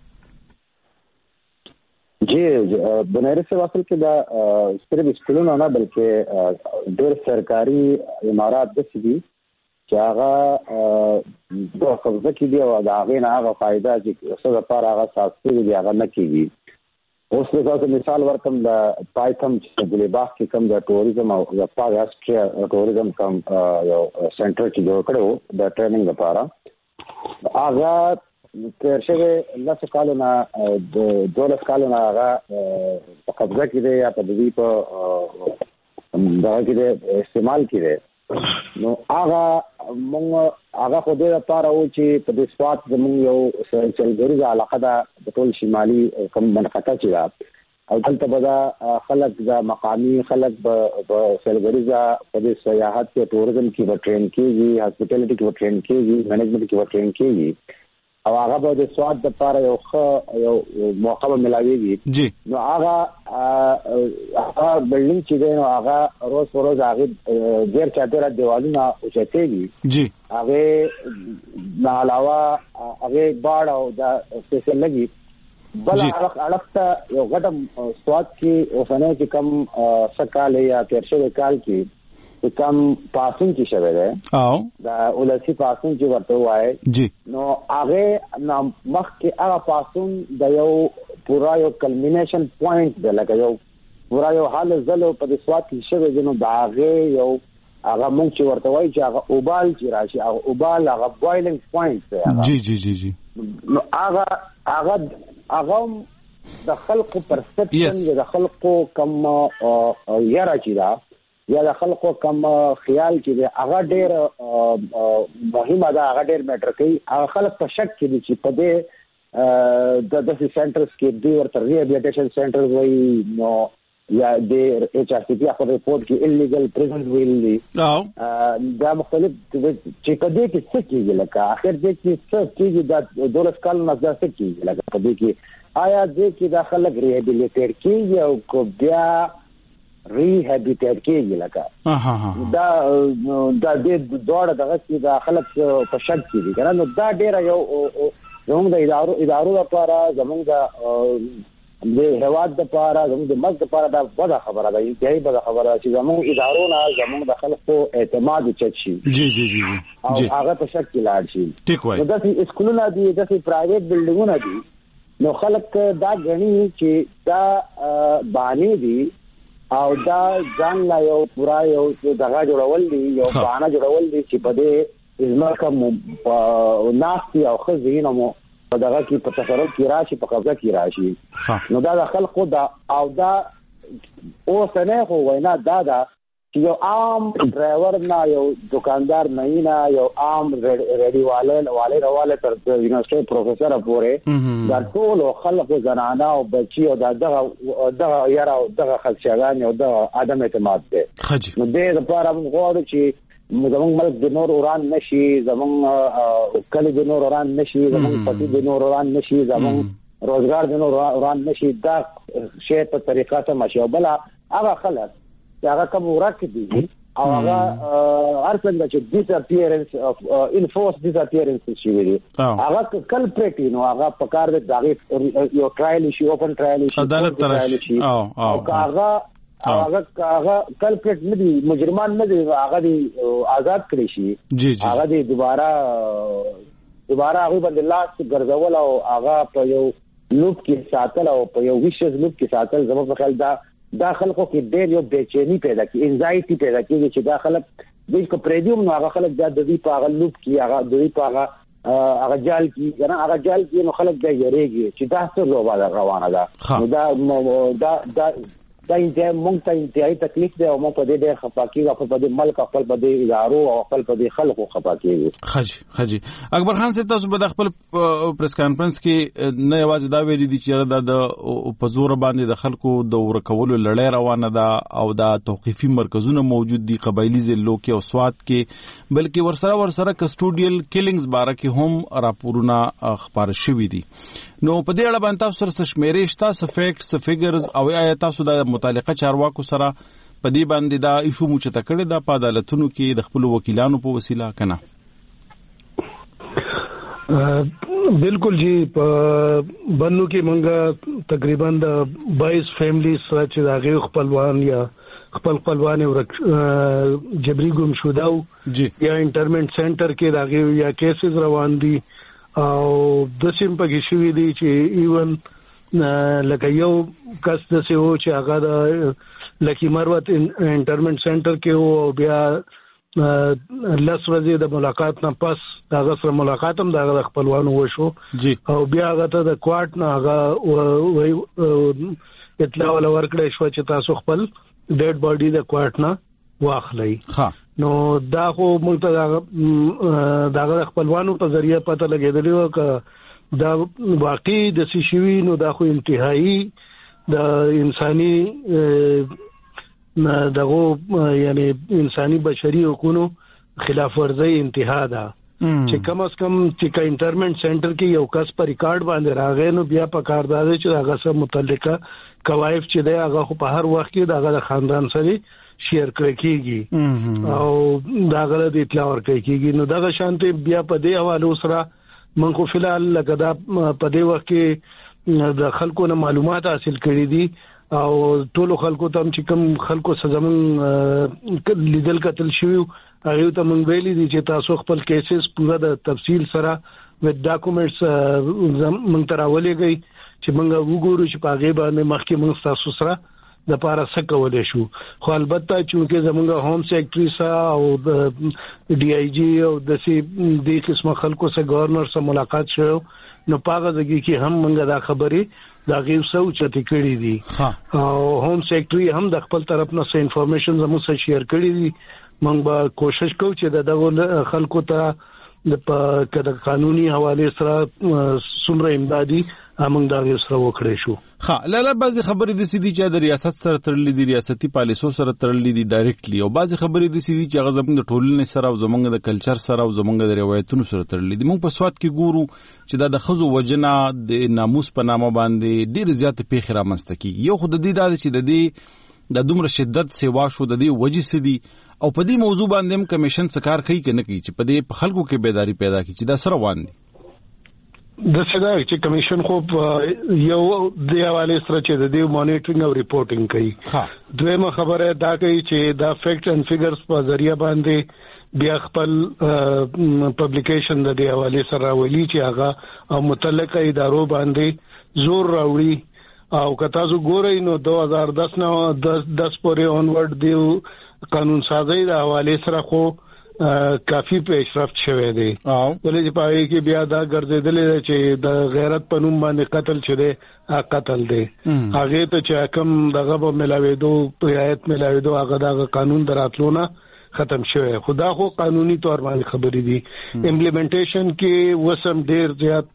جی بنیادی سے واصل کې دا صرف سکولونه نه بلکې ډېر سرکاري امارات د سړي چې هغه د قبضه کې دی او دا هغه نه هغه فائدہ چې څه لپاره هغه ساتي دی هغه نه کیږي. اوس تاسو مثال ورکم د پایتم چې ګلیباغ کې کوم د ټوریزم او د پاراستریا ټوریزم کوم یو سنټر چې جوړ کړو د ټریننګ لپاره هغه تر شوه لاسه کالونه د 12 کالونه هغه په قبضه کې دی یا په دې په دا کې استعمال کړي. نو هغه خو دې لپاره و چې په دې سواد زموږ یو سلګریزه علاقه ده د ټول شمالي کوم منطقه چې ده او دلته به دا خلک دا مقامي خلک به سلګریزه په دې سیاحت کې ټوریزم کې به ټرین کېږي هاسپټالټي کې به ټرین کېږي منیجمنت کې به ټرین کېږي او هغه به د سواد لپاره یو موقع ملاويږي. نو هغه بلډینګ چې دی نو هغه روز په روز هغه ډېر چاته دیوالونه اوچتېږي. هغه نه علاوه هغه باړ او دا څه لګي بل اړخته یو غټم سواد کې اوسنه چې کم سکاله یا ترشه کال کې کم پاسون چې شوی دی او دا ولسی پاسون چې ورته وایي نو هغه مخ کې هغه پاسون د یو پورا یو کلمینیشن پوینټ دی لکه یو پورا یو حال زلو په دې سواد کې شوی دی. نو دا هغه یو هغه مونږ چې ورته وایي چې هغه اوبال چې راشي هغه اوبال هغه بوایلینګ پوینټ دی. جی نو هغه د خلقو پرسپشن د خلقو کم یاره چې دا یا د خلکو کم خیال چې دی هغه ډېر مهمه ده هغه ډېر میټر کوي. هغه خلک په شک کې دي چې په دې د داسې سنټرز کې دوی ورته ریهابلیټیشن سنټرز وایي نو یا د ایچ آر سی پی په ریپورټ کې انلیګل پریزنز ویلي دا مختلف چې په دې کې څه کېږي لکه اخر دې کې څه کېږي دا 12 کال نه څه کېږي لکه په دې کې آیا دې کې دا خلک ریهابلیټیټ کېږي او کو بیا ریهابیټیټ کیږي لکه دا د دوړه دغه چې د خلک په شک کې دي کنه. نو دا ډیر یو زموږ د ادارو لپاره زموږ د هواد لپاره زموږ د ملک لپاره دا بده خبره ده، انتهایی بده خبره چې زموږ ادارو نه زموږ د خلکو اعتماد چت شي. جی او هغه په شک کې لاړ شي. ټیک وای. نو داسې اسکولونه دي، داسې پرایویټ بلډینګونه دي، نو خلک دا غني چې دا باندې دي او دا ځان لا یو پورا یو دغه جوړول دي، یو باندې جوړول دي چې په دې ازمکه ناستي او خزینه مو په دغه کې په تصرف کې راشي، په قبضه کې راشي. نو دا د خلکو دا او دا اوس نه خو وینا دا چې یو عام ډرایور نه، یو دکاندار نه، یو عام ریډي والے تر یونیورسيټي پروفیسور پورې دا ټول خلکو زنانه او بچي او دغه یاره او دغه خلشګان او دغه عدم اعتماد دی. نو دې لپاره موږ غواړو چې زمونږ ملک د نور وران نشي، زمونږ کلی د نور وران نشي، زمونږ پتی د نور وران نشي، زمونږ روزګار د نور وران نشي. دا شی په طریقه ته ماشي. بل هغه خلک چې هغه کوم ورک دي او هغه هر څنګه چې ډیساپیرنس انفورس ډیساپیرنس شي وي، هغه کلپریټ نو هغه په کار د دغه یو ټرایل شي، اوپن ټرایل شي، عدالت تراشي او هغه کلپریټ نه دي، مجرمان نه دي، هغه دي آزاد کړي شي. هغه دي دوباره هغه باندې لاس ګرځول او هغه په یو لوپ کې ساتل او په یو ویشز لوپ کې ساتل. زموږ په خیال دا خلکو کې ډېر یو بېچینی پیدا کی، انزایټي پیدا کیږي چې دا خلک دوی کو پریډیوم نو هغه خلک د دې په هغه لوپ کې هغه دوی په هغه جال کې کنه هغه جال کې نو خلک د یریږي چې دا څه لوبه روانه ده. دا انتهای مونږ ته انتهایی تکلیف دی او مونږ په دې ډېر خفه کېږو، خپل په دې ملک، خپل په دې ادارو او خپل په دې خلکو خفه کېږو. خجي اکبر خان صاحب، تاسو به د خپل پریس کانفرنس کې نه یوازې دا ویلي دي چې دا د په زور باندې د خلکو د ورکولو لړۍ روانه ده او دا توقیفي مرکزونه موجود دي قبایلی ضلعو کې او سوات کې، بلکې ورسره کسټوډیل کیلینګز باره کې هم راپورونه خبر شوي دي. نو په دې اړه باندې تاسو سره شمیرې شته، څه فیکټس، فیګرز، او آیا تاسو د متعلقه چارواکو سره په دې باندې دا ایفو موچته کړی دا په عدالتونو کې د خپل وکیلانو په وسیله کنه؟ بالکل جی، په بنو کې مونږه تقریبا د 22 فیملی سره چې داغه خپلوان یا خپلوان جبري ګم شوده یا انټرمنټ سنټر کې داغه یا کیسز روان دي او د سیم پکې شوې دي چې ایون لکه یو کس د سیو چې هغه د لکی مروت انټرمنټ سنټر کې او بیا لس ورځې د ملاقات نه پس هغه سره ملاقات هم د خپلوانو وشو او بیا هغه ته د کوارټ نه هغه اطلاع ولا ورکړې شو چې تاسو خپل ډیډ باډي د کوارټ نه واخلئ. نو دا خو موږ ته دا خپلوانو په ذریعہ پته لګېدلی و چې دا واقعي د سشوي، نو دا خو انتهایی د انساني دغه یعنی انساني بشري حقوقو خلاف ورزي انتها ده چې کم از کم چې انټرمنټ سنټر کې یو کس په ریکارډ باندې راغی نو بیا په کار دی چې هغه سره متعلقه کوایف چې دی هغه په هر وخت کې دغه خاندان سره شیر کړی کیږي او دغه د اطلاع ورکړي کیږي. نو دغه شانته بیا په دې حواله سره من خو فلحال لکه دا په دې وخت کې د خلکو نه معلومات حاصل کړي دي او ټولو خلکو ته چې کوم خلکو سزمن لیدل قتل شوی هغه ته مونږ ویلي دي چې تاسو خپل کیسز پورا د تفصیل سره وذ ډاکومېنټس مونږ تراولېږئ چې مونږ وګورو چې په هغه باندې مخکې مونږ تاسو سره د پاره څه کولای شو. خو البته چې زمونږ هوم سیکرټري سره او د ډي آی جی او د سي د قسمه خلکو سره گورنر سره ملاقات شو نو پاغه دغه کې هم مونږ دا خبرې دا غیو سوچته کړې دي او هوم سیکرټري هم د خپل طرف نه څه انفارمیشن زموږ سره شیر کړې دي. مونږ به کوشش کوو چې دغه خلکو ته د قانوني حواله سره څومره امدادي موږ دا سره وکړې شو. لاله بعضی خبرې د سيدي چې د ریاست سره تړلې دي، ریاستي پالیسو سره تړلې دي ډایرکټلی، او بعضی خبرې د سيدي چې هغه زموږ د ټولنې سره او زموږ د کلچر سره او زموږ د روایتونو سره تړلې دي. موږ په سواد کې ګورو چې د خزو وجنه د ناموس په نامه باندې ډېر زیات پیښې رامنځته کیږي. یو خود د دې چې د دې د دومره شدت سیوا شو د دې وجې سدي او په دې موضوع باندې هم کمیشن څکار کوي کنه کوي چې په دې په خلکو کې بیداری پیدا کړي چې دا سره روان دي د صدا چې کمیشن خو یو د حواله سره چې د دې مانیټرینګ او ریپورټینګ کوي دویمه خبره دا کوي چې دا فیکټ اینڈ فیګرز په ذریعہ باندې بیا خپل پبلیکیشن د دې حواله سره ولي چې هغه او متعلقه ادارو باندې زور راوړي او که تاسو ګورئ نو 2010 پورې اونورډ دیو قانون سازی د حواله سره خو کافی پیشرفت شوه دی ولې چې پای کې بیا دا ګرځیدل چې د غیرت په نوم باندې قتل شوه قتل دی هغه ته چې کوم دغه به ملاويدو رعایت ملاويدو هغه د قانون دراتلونه ختم شوه خدا خو قانوني تور باندې خبرې دي امپلیمنټیشن کې وسم ډیر زیات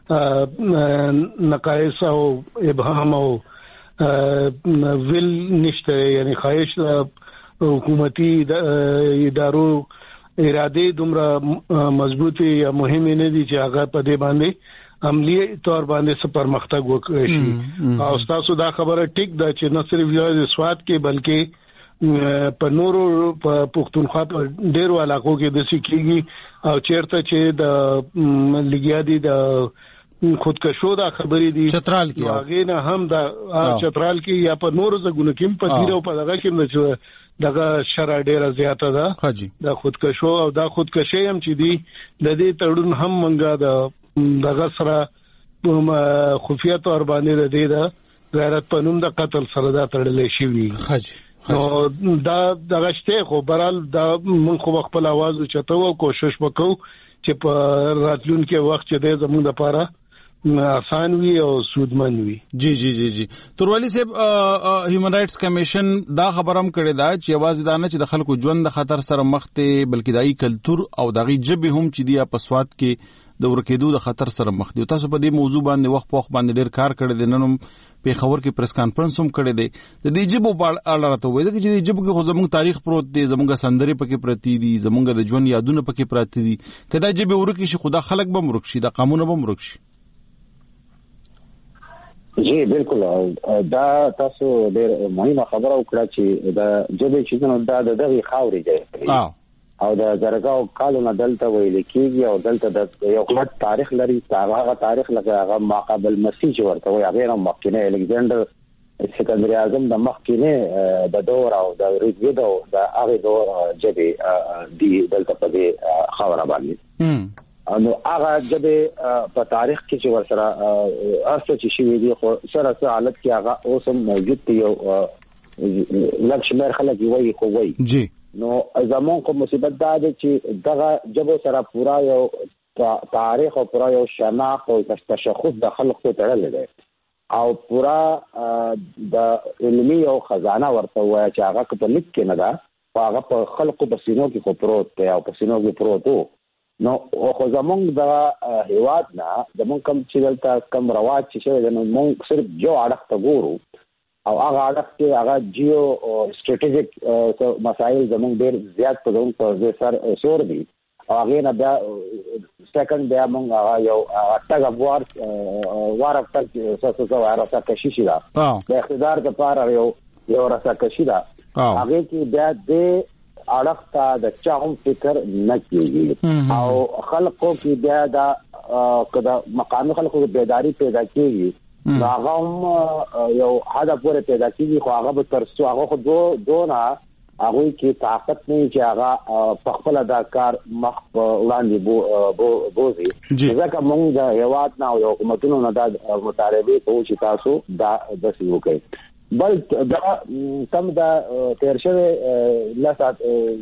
نقایص او ابهام او ویل نشته یعنی خواهش حکومتي ادارو اراده دومره مضبوطی یا مهمه نه دي چې هغه په دې باندې عملی تور باندې څه پرمختګ وکړي شي او تاسو دا خبره ټیک ده چې نه صرف یو سواد کې بلکې په نورو په پښتونخوا په ډیرو علاقو کې د سکیږي او چیرته چې د لګیا دي د خودکشو دا خبرې دي چترال کې هغه نه هم دا چترال کې یا په نورو ځګونو کې په دیرو په دغه کې دغه شرع ډیره زیاته ده د خودکشو او د خودکشي هم چې دي د دې تړون هم منګه دغه سره خفیه تور باندې د دې د غیرت پنوم د قتل سره دا تړلې شي نو دا دغه شته خو برال دا من خو خپل आवाज چته او کوشش وکاو چې په راتلونکي وخت چې د زموږ لپاره آسان وي او سودمن وي جی توروالی صاحب هیومن رائټس کمیشن دا خبرم کړی دا چې आवाज دانه چې د خلکو ژوند د خطر سره مخ ته بلکې دای کلچر او دغه جبه هم چې دی په سواد کې د ورکېدو د خطر سره مخ دي تاسو په دې موضوع باندې وخت په وخت باندې ډیر کار کړی دی نن په خبر کې پریس کانفرنس هم کړی دی د دې جبو په اړه راته وایي چې دې جبو کې خو زموږ تاریخ پروت دی زموږ سندري پکې پرتی دي زموږ د ژوند یادونه پکې پراتی دي کدا جبه ورکی شي خدا خلک به مرک شي د قانون به مرک شي جی بالکل دا تاسو ډېر مهمه خبره وکړه چې دا جبه چې دا دغه خاوري دی او د زرګاو کالونه دلته ویل کېږي او دلته د یو غلط تاریخ لري هغه تاریخ لکه هغه ماقبل مسیح ورته وي هغه مخکینه الکساندر سکندری اعظم د مخکینه د دور او د ریګیدو د هغه دور جبه دی دلته په دې خبره باندې نو هغه جبه په تاریخ کې چې ورسره ارڅ چې شي دی خو سره حالت کې هغه اوس هم موجود دی یو لکشمیر خلک وایي خو وایي جی نو زمون کوم مصیبت دا ده چې دغه جبو سره پورا یو تاریخ او پورا یو شناخت او تشخص د خلکو تړل دی او پورا د علمي او خزانه ورته وایي چې هغه په لیک کې نه ده هغه په خلکو په سینو کې خو پروت دی او په سینو کې پروت نو خو زمون د هیواد نه زمون کوم چې دلته کوم رواج چې شوی دی نو موږ صرف جو اړخ ته ګورو او هغه اړخ کې هغه جیو سټریټیجیک مسایل زموږ ډېر زیات په دغه په سر شور دي او هغه نه بیا سیکنډ بیا موږ هغه یو ټاګ اف وار افټر څه واره کشي شي دا د اقتدار لپاره یو راسه کشي دا هغه کې بیا د اړخ ته د چا هم فکر نه کیږي او خلکو کې بیا دا کدا مقام خلکو بیداری پیدا کیږي هغه هم یو حدا پورې پیدا کیږي خو هغه به ترڅو هغه خو دونه هغه کې طاقت نه چې هغه په خپل دا کار مخ وړاندې بوزي ځکه موږ د هیواد نه او حکومتونو نه دا مطالبه کوو چې تاسو دا د سیمو کوي بل دا تم دا تیر شوه لاسات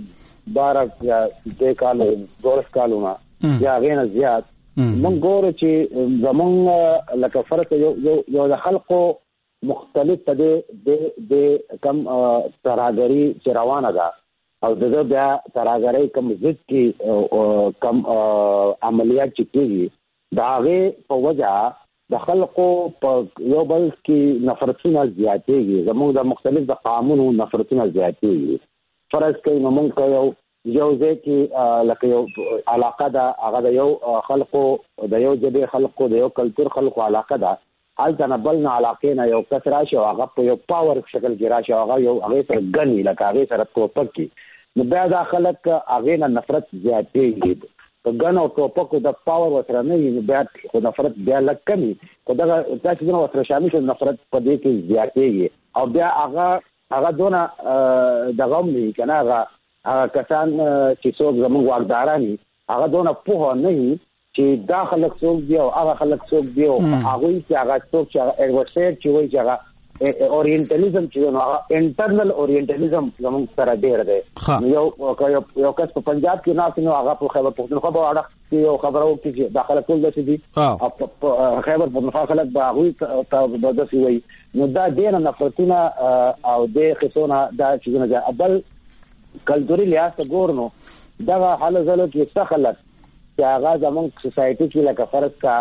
12 یا 2 کال 12 کالونه یا غیر زیات من ګورو چې زمونږ لکه فرق یو د خلکو مختلف د کم تراګری چې روانه ده او د بیا تراګری کم ضد کې کم عملیات چې کېږي دا هغه په وجه د خلکو په یو بل کې نفرتونه زیاتېږي زمونږ د مختلف د قانونو نفرتونه زیاتېږي فرض کوي نو موږ یو ځکه لکه یو علاقه ده هغه د یو خلکو د یو جبه خلکو د یو کلچر خلکو علاقه ده الته بل نه علاقې نه یو کس راشي او هغه په یو پاور شکل کې راشي هغه یو هغه سره ګنی لکه هغه سره ټوپک کې نو بیا دا خلک هغه نه نفرت زیاتېږي په ګن او ټوپک د پاور وسره نه وي بیا خو نفرت بیا لږ کمي خو دا چې نو وسره شامل شي نفرت په دې کې زیاتېږي او بیا هغه دونه دغه مې کنه هغه کسان چې څوک زموږ واکدارانی هغه دونه په نه چې دا خلک څوک دی او هغه خلک څوک دی او هغه چې هغه څوک چې هغه ایڈوسایډ چې وایي چې هغه اورینټالیزم چې نو هغه انټرنل اورینټالیزم زموږ سره ډیر دی یو کس په پنجاب کې ناس نو هغه په خیبر پختونخوا په اړه کې یو خبرو کې چې داخله ټول دي او خیبر پختونخوا خلک به هغه ته داسې وایي نو دا ډیر نفرتونه او د خصونه دا چې نه ابل کلتوري لحاظ ته ګورنو دا حاله زلو کې څه خلک چې هغه زموږ سوسایټي کې لکه فرض کا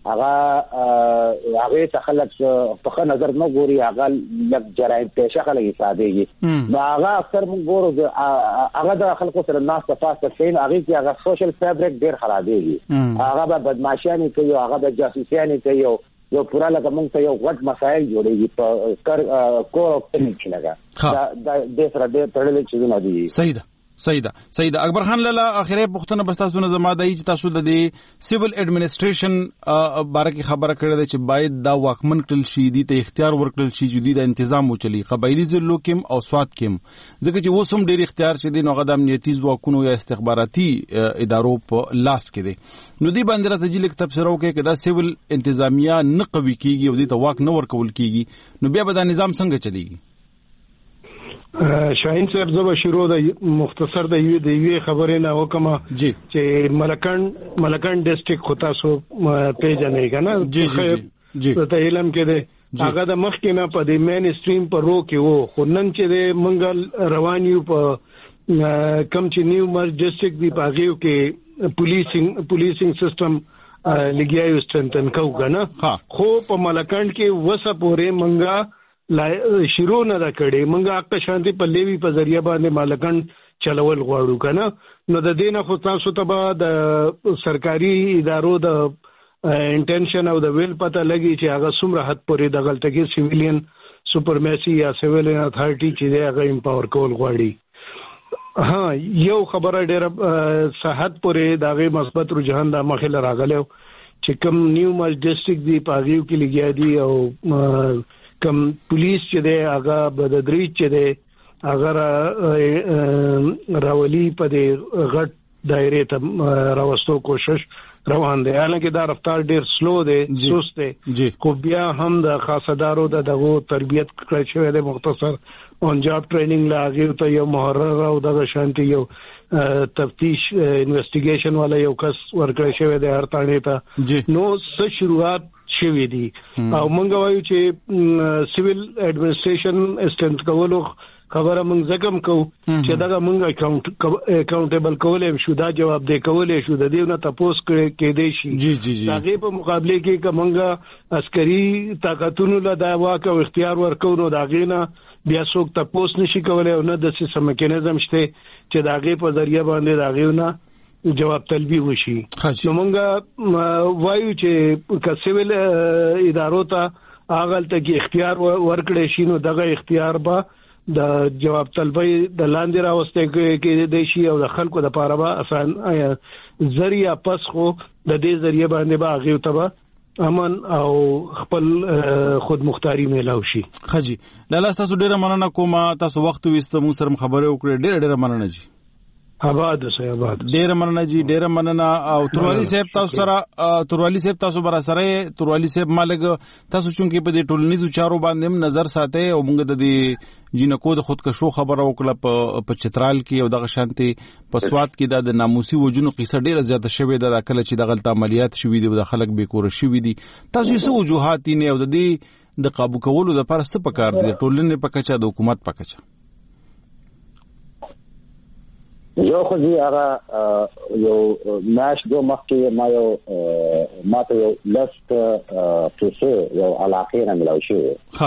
هغه ته خلک په نظر نه ګوري هغه لږ جرایم پېښه خلک حسابېږي نو هغه اکثر موږ ګورو هغه د خلکو سره ناس تفاصیل فین هغه چې هغه سوشل فیبریک ډیر خرابېږي هغه به بدمعشياني کوي هغه به جاسوسياني کوي یو پورا لکه موږ ته یو غټ مسایل جوړېږي په کور او کلینیک لګا دا د سره د تړلې چیزونه دي صحیح ده اکبر خان لاله اخیری پښتنه بس تاسو نه زما دای چې تاسو د سیول ایڈمنسټریشن باره کې خبره کړې ده چې باید دا واکمن کړل شي دي ته اختیار ورکړل شي جديد تنظیم وچلي قبایلی ضلعو کې او سواد کې ځکه چې وسم ډېر اختیار شې دي نو غد امنیتي ځواکونو یا استخباراتي ادارو په لاس کې دي نو دی باندې راځي چې تفسیر وکړي چې دا سیول انتظامیه نه قوي کیږي او د واک نه ورکول کیږي نو بیا به دا نظام څنګه چلیږي شاهین صاحب زبا شروع د مختصر د یوې خبرې نه وکما چې ملکان ډیسټریکټ خو تاسو پیژنئ کنه جی ته علم کې ده هغه د مخ کې نه په د مین سټریم پر رو کې وو خو نن چې د منګل روانیو په کم چې نیو مرز ډیسټریکټ دی پاغیو کې پولیسینګ سیستم لګیایو ستنتن کو کنه خو په ملکان کې وسه پورې منګا شروع نه دا کړي منګه اکه شانتي په لیوی په ذریعہ باندې مالکان چلول غواړو کنه نو د دینه خو تاسو ته به د سرکاري ادارو د انټنشن او د ویل پته لګي چې هغه څومره حد پورې د غلطګي سیویلین سپرمیسی یا سیویلین اتھارټي چې هغه امپاور کول غواړي یو خبره ډېر صحت پورې دغه مثبت رجحان د مخه راغله چې کوم نیو مرز ډیسټریکټ دی پاغیو کې لګیا دي او کم پولیس چې دی هغه بددری چې دی هغه راولي په دې غټ دایره ته راوستو کوشش روان دی حالانکه دا رفتار ډیر سلو دی سست دی خو بیا هم د خاصدارو دغه تربیت کړی شوی دی مختصر اون جاب ټریننګ لاغي ته یو محرر او د شانتي یو تفتیش انویسټیګیشن والا یو کس ورکړی شوی دی هر تانه ته نو څه شروعات شوی دي او مونږ وایو چې سیویل ایڈمنسټریشن اسټنټ کولو خبره مونږ زګم کو چې دا مونږ اکاونټیبل کولې شو دا جواب دی کولې شو د دې نه تاسو کې دی شي هغه په مقابله کې کومه عسکري طاقتونو له دا واک او اختیار ورکونو دا غینه بیا څوک تاسو نشي کولای او نه د سیستم میکانیزم شته چې دا غي په ذریعہ باندې دا غیونه جواب طلبي وشي نو مونږ وایو چې سیویل ادارو ته هغه ته کې اختیار ورکړي شي نو دغه اختیار به د جواب طلبي د لاندې راوسته کې د شي او د خلکو د پاره به آسان ذریعہ پس خو د دې ذریعہ باندې به هغه ته امن او خپل خود مختاری میلاو شي خجی لاله تاسو ډیره مننه کوم تاسو وخت وستو موږ سره خبرې وکړې ډیره مننه جی آباد سه آباد ډیر مننه جی ډیر مننه او توروالی صاحب تاسو برا سره توروالی صاحب مالګ تاسو چونکې په دې ټولنیزو چارو باندې هم نظر ساتي او موږ د دې جنکو د خودکشو خبره وکړه په چترال کې او دغه شانتي په سواد کې د ناموسي وجونو قصه ډیره زیاته شوې ده کله چې د غلط عملیات شوې دي او د خلک به کور شوې دي تاسو یې څه وجوهات نه او د دې د قابو کولو لپاره څه پکار دي ټولنې پکچا د حکومت پکچا یو خو دی هغه یو ناش دو مخکې ما ته یو لست توسه یو علاقه نه ملو شي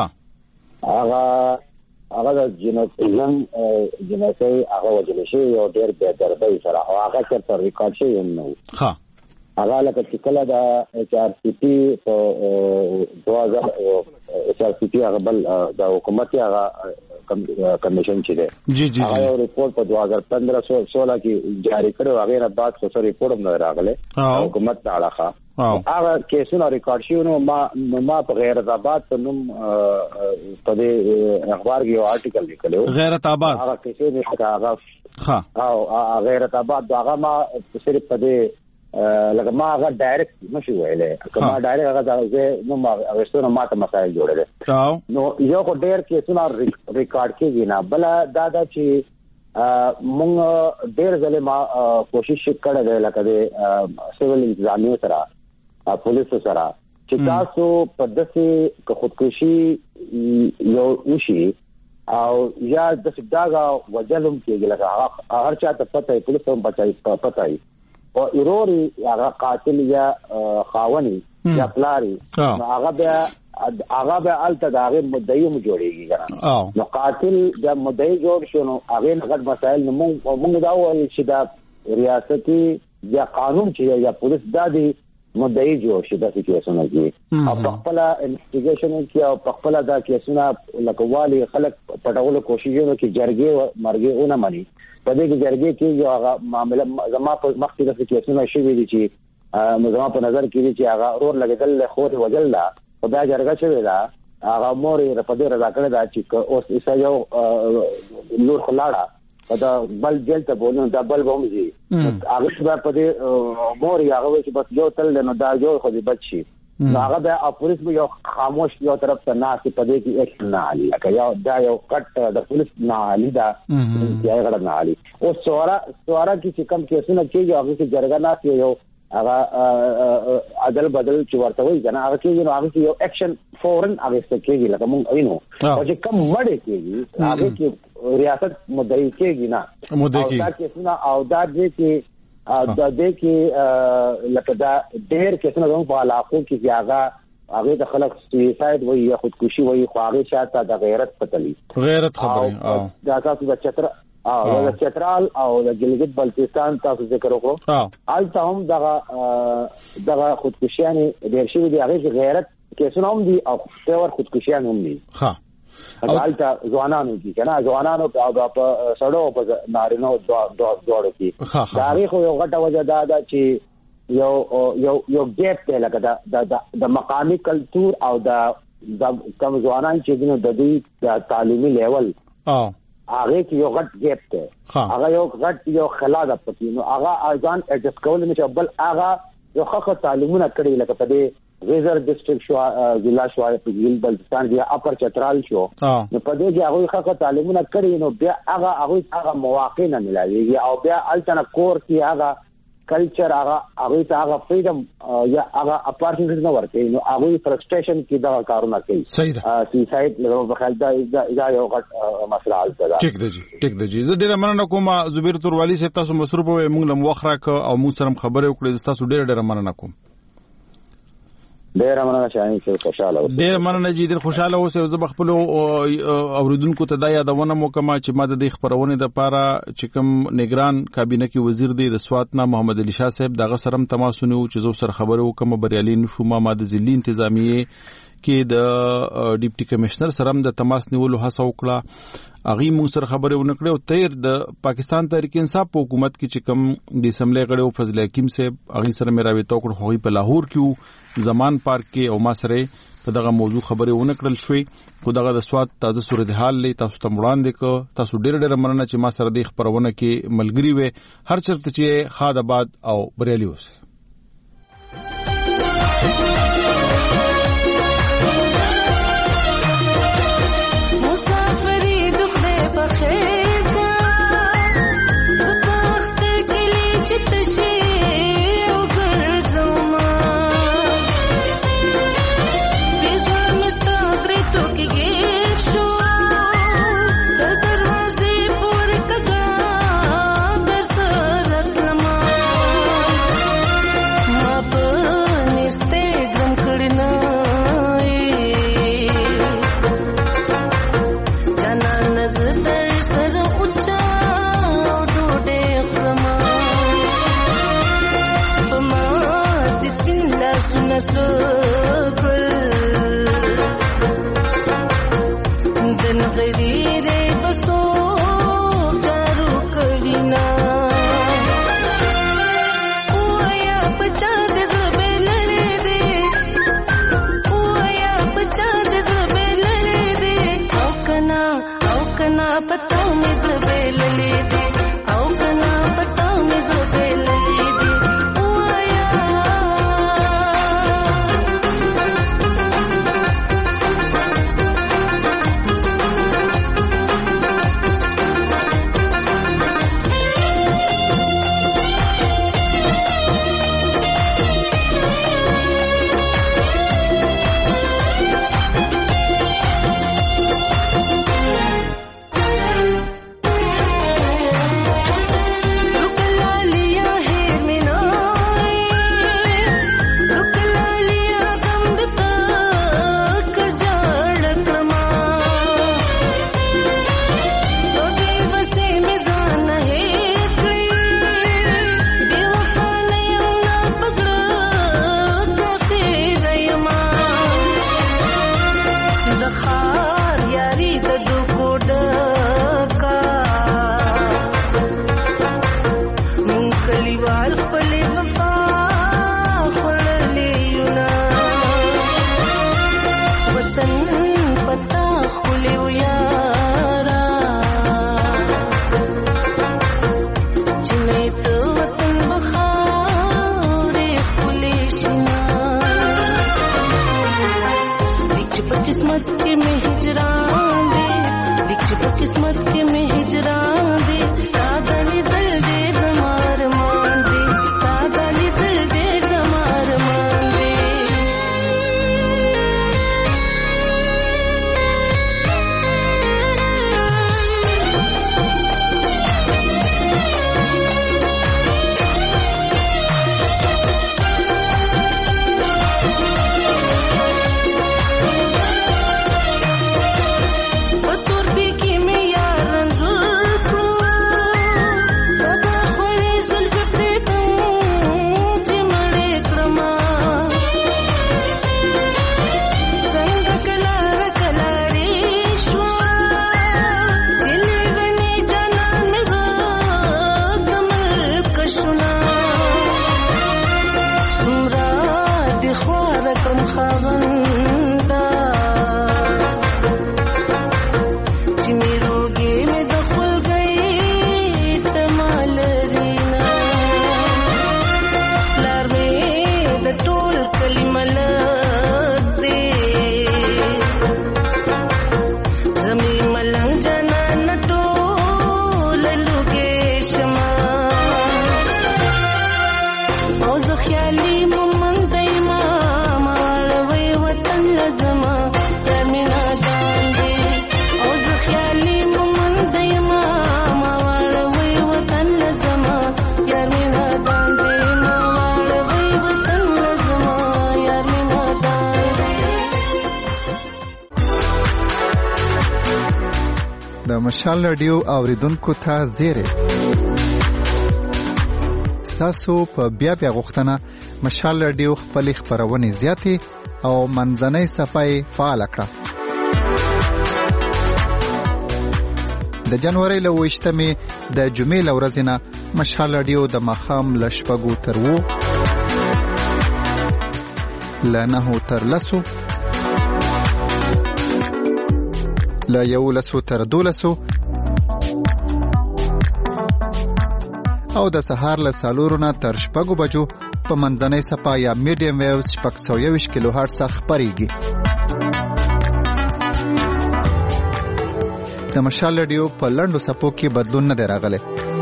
هغه د جنسي هغه وجل شي یو ډېر به دربې سره هغه چې پر ریکارډ شي نو هغه لکه چې کله د ایچ آر سی پی په 2000 ایچ آر سی پی هغه بل د حکومت هغه کمیشن چې دی جی جی هغه ریپورت په 2015-16 کې جاری کړو. هغه نه بعد څه ریپورت هم راغله حکومت ته اړه هغه کیسونه ریکارډ شوی. نو ما په غیرت آباد په نوم په دې اخبار کې یو آرټیکل لیکلو. غیرت آباد هغه کیسه هغه او غیرت آباد هغه ما صرف په دې لکه ما هغه ډایرکټ نشو ویلې. کومه ډایرکټ هغه نو ما غوښتنه ما ته مسایل جوړل. نو یو کو ډیر کیسونه ریکارډ کیږي نه بل دا چې مونږ ډیر ځله ما کوشش کړې ده لکه د سیول انتظامیه سره پولیس سره چې تاسو په داسې خودکشي یو وشي او یا د سداغه وجلم کېږي لکه هر چا ته پته پولیس هم پته او ایروري هغه قاتل یا خاوني یا پلاري هغه به الته د هغه مدعي مو جوړيږي نو قاتل د مدعي جوړ شو نو هغه غټ مسائل موږ دا وایي چې دا ریاستي یا قانون چې یا پولیس دا دی مدعي جوړ شي د کیسونو کې او په خپل انویسټیګیشن کې او په خپل دا کیسونه لکه والی خلک پټولو کوششونه کې جرګې مرګونه مني. په دې کې جرګې کې یو هغه معاملې زما په مخکې د کیسونو شوی دي چې زما په نظر کې دي چې هغه اور لګیدل خور وجل لا په دا جرګه شوی دا هغه مور په دې رضا کړی دا چې اوس ایسا یو نور خلاړه دا بل جیل ته بولنه دا بل به موږي هغه په دې مور هغه چې بس یو تل نو دا جو خو دې بچي هغه د پولیس یو خاموش یو طرف ته نه چې په دې کې اکشن نه علي لکه یو دا یو کټ د پولیس نه علي دا یې غړ نه علي او سوارا کې چې کم کیسونه کېږي هغه چې جرګه نه یو هغه عدل بدل چې ورته وي کنه هغه کې نو هغه یو اکشن فورن هغه څه کېږي لکه مونږ وینو او چې کم وړي کېږي هغه کې ریاست مدعي کېږي نه مدعي دا کیسونه او دا دې کې د دې کې لکه دا ډېر کیسونه زموږ په علاقو کې هغه د خلک سویساید وایي یا خودکشي وایي خو هغه شاته د غیرت پتلی غیرت خبره دا تاسو د چترال او د ګلګت بلتستان تاسو ذکر وکړو البته هم دغه خودکشیانه ډېر شي دي هغه غیرت کیسونه هم دي او څور خودکشیان هم دي البته ځوانانو کې کنه ځوانانو په سړو په نارینو دوړو کې تاریخ یو غټه وجه دا چې یو ګیپ ته لکه د مقامی کلچر او د کم ځوانان چې د دې تعلیمي لیول هغه کې یو غټ ګیپ ته هغه یو غټ یو خلا ده پتی نو هغه ځان اډجسټ کول نشي بل هغه یو خخه تعلیمونه کړی لکه په دې ریزر ډیسټریکټ شو ضلع شو په ګیل بلتستان کې اپر چترال شو نو په دې کې هغه خخه تعلیمونه کړی نو بیا هغه مواقع نه ملایي او بیا الټنه کور کې هغه کلچر هغه فریډم یا هغه اپارچونټیز نه ورته نو هغه فرستریشن کې دا کارونه کوي صحیح ده سوساید لږه په خیال دا یو غټ مسله ده. ټیک ده جی زه ډیره مننه کوم زبیر توروالی صاحب تاسو مصروف وې موږ لم وخت راک او موږ سره خبرې وکړې تاسو ډیره مننه کوم. ډیر مننه شاهین چې خوشاله اوسئ. ډیر مننه جی ډیر خوشاله اوسئ. زه خپل اوریدونکو ته دا یادونه وکم چې ما د خبرونه د پاره چې کوم نگران کابینه کې وزیر دی د سوات نه محمد علي شاه صاحب دغه سره تماسونه او چې زو سره خبرو وکم بریالي نشو ما د ضلع انتظامیه کې د ډیپټي کمشنر سره د تماس نیولو هڅه وکړه. اغي مو سره خبره ونکړه او تیر د پاکستان تحریک انصاف په حکومت کې چې کوم د اسمبلی غړو فضل حکیم صاحب اغي سره مې راوي توکړ خوې په لاهور کې زمان پارک کې او ما سره په دغه موضوع خبره ونکړل شوې خو دغه د سواد تازه صورتحال لې تاسو ته وړاندې کو. تاسو ډېر مننه چې ما سره د خبرونه کې ملګری وې. هر چرته چې خاد آباد او بریالي اوسه. نسګل دن غیر بسو چارو کړینا اویا بچا دې زبللې دې اویا بچا دې زبللې دې او کنا پتا مې زبللې دې او کنا پتا مې زبللې دې مشال رادیو اوریدونکو ته زیری ستاسو په بیا غوښتنه مشال رادیو خپل خبرونه زیاتې او منځنۍ صفای فعال کړه. د جنوري له 28مې د جمعې له ورځې نه مشال رادیو د ماښام له 6 تر 9 له 9 تر 10 له 11 تر 12 او د سهار له 4 تر 6 بجو په منځنۍ صفا یا میډیم ویوز 620 کیلو هرتز خبريږي. د مشال رادیو په لنډو صفو کې بدلون نه راغلی.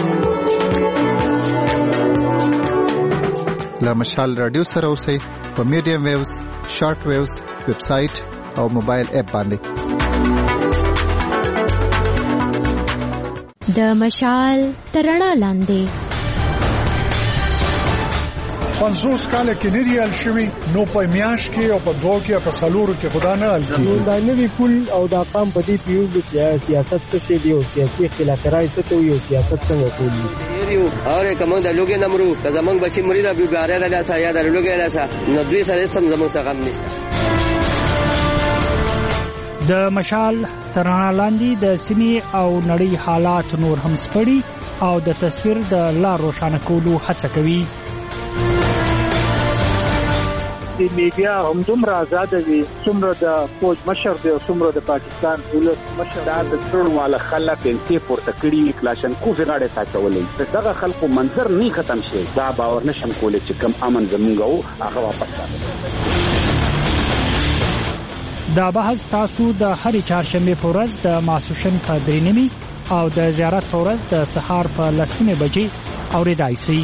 له مشال رادیو سره اوسئ په میډیم ویوز، شارټ ویوز، ویب سټ او موبایل اپ باندې. د مشال ترڼا لاندې 50 کال کې نریال شوی نو په میاش کې او په دوه کې په سالورو کې خدا نه ال کی دا نوی پول او دا قام په دې پیو چې سیاست څه دی او سیاسي خلاقرای څه ته یو سیاست څنګه کوي یو او کوم د لوګي نمرو زمنګ بچي مرید ابي باریا د لاسه یا د لوګي لاسه نو دوی سره سم زموږ څخه غم نشته. د مشال ترانه لاندې د سیمې او نړۍ حالات نور هم سپړي او د تصویر د لار روښانه کولو هڅه کوي. د میډیا هم دومره آزاد دي څومره د فوج مشر دی او څومره د پاکستان دولت مشر دا د ټول مال خلک انتي پورته کړي کلاشنکو فغاړه ساتولې دغه خلکو منظر نه ختم شي دا باور نشم کولای چې کم امن زمونږ هغه واپس راځي. دا بحث تاسو د هرې چهارشنبه په ورځ د ماسوشن په 3:30 او د زیارت په ورځ د سهار په 10:00 بجې اوریدای شئ.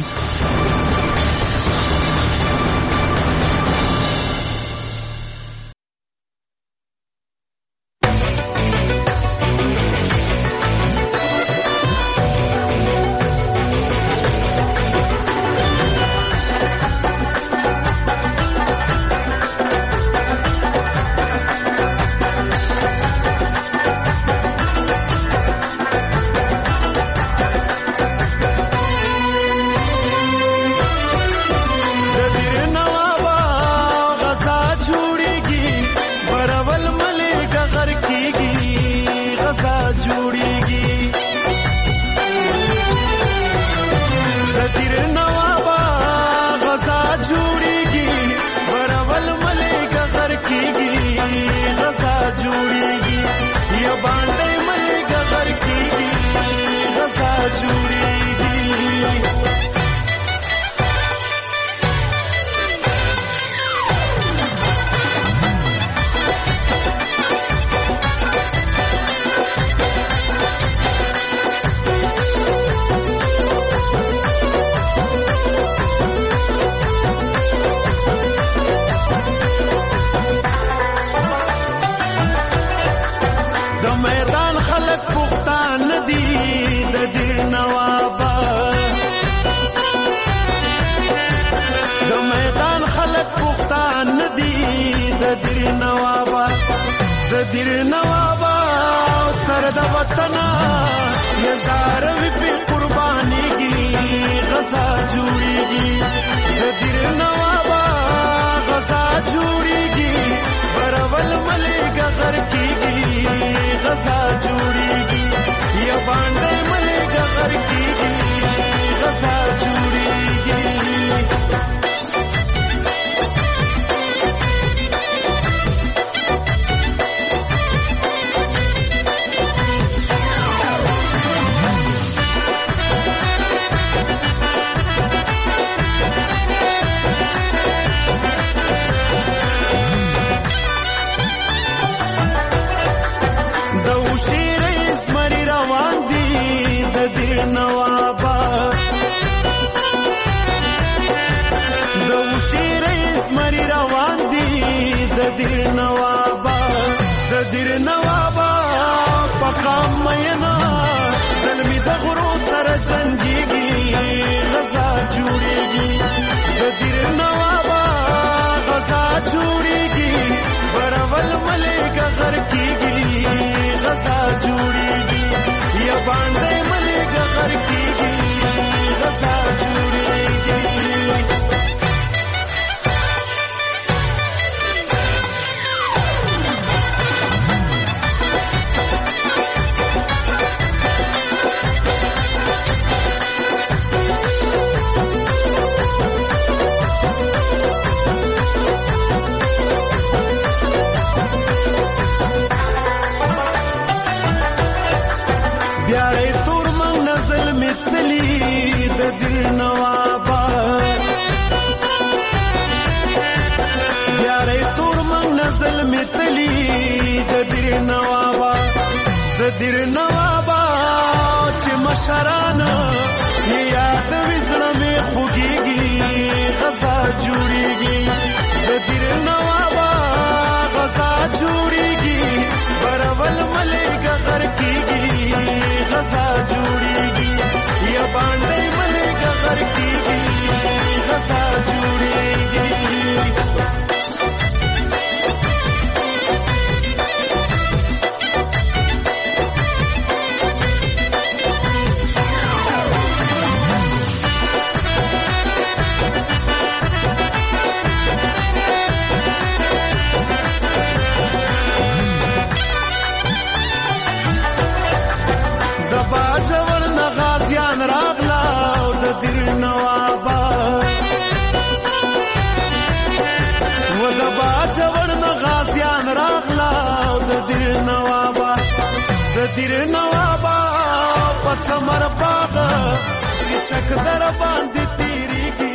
د دیر نوابا پس مر باغ چک در باندې تیریږي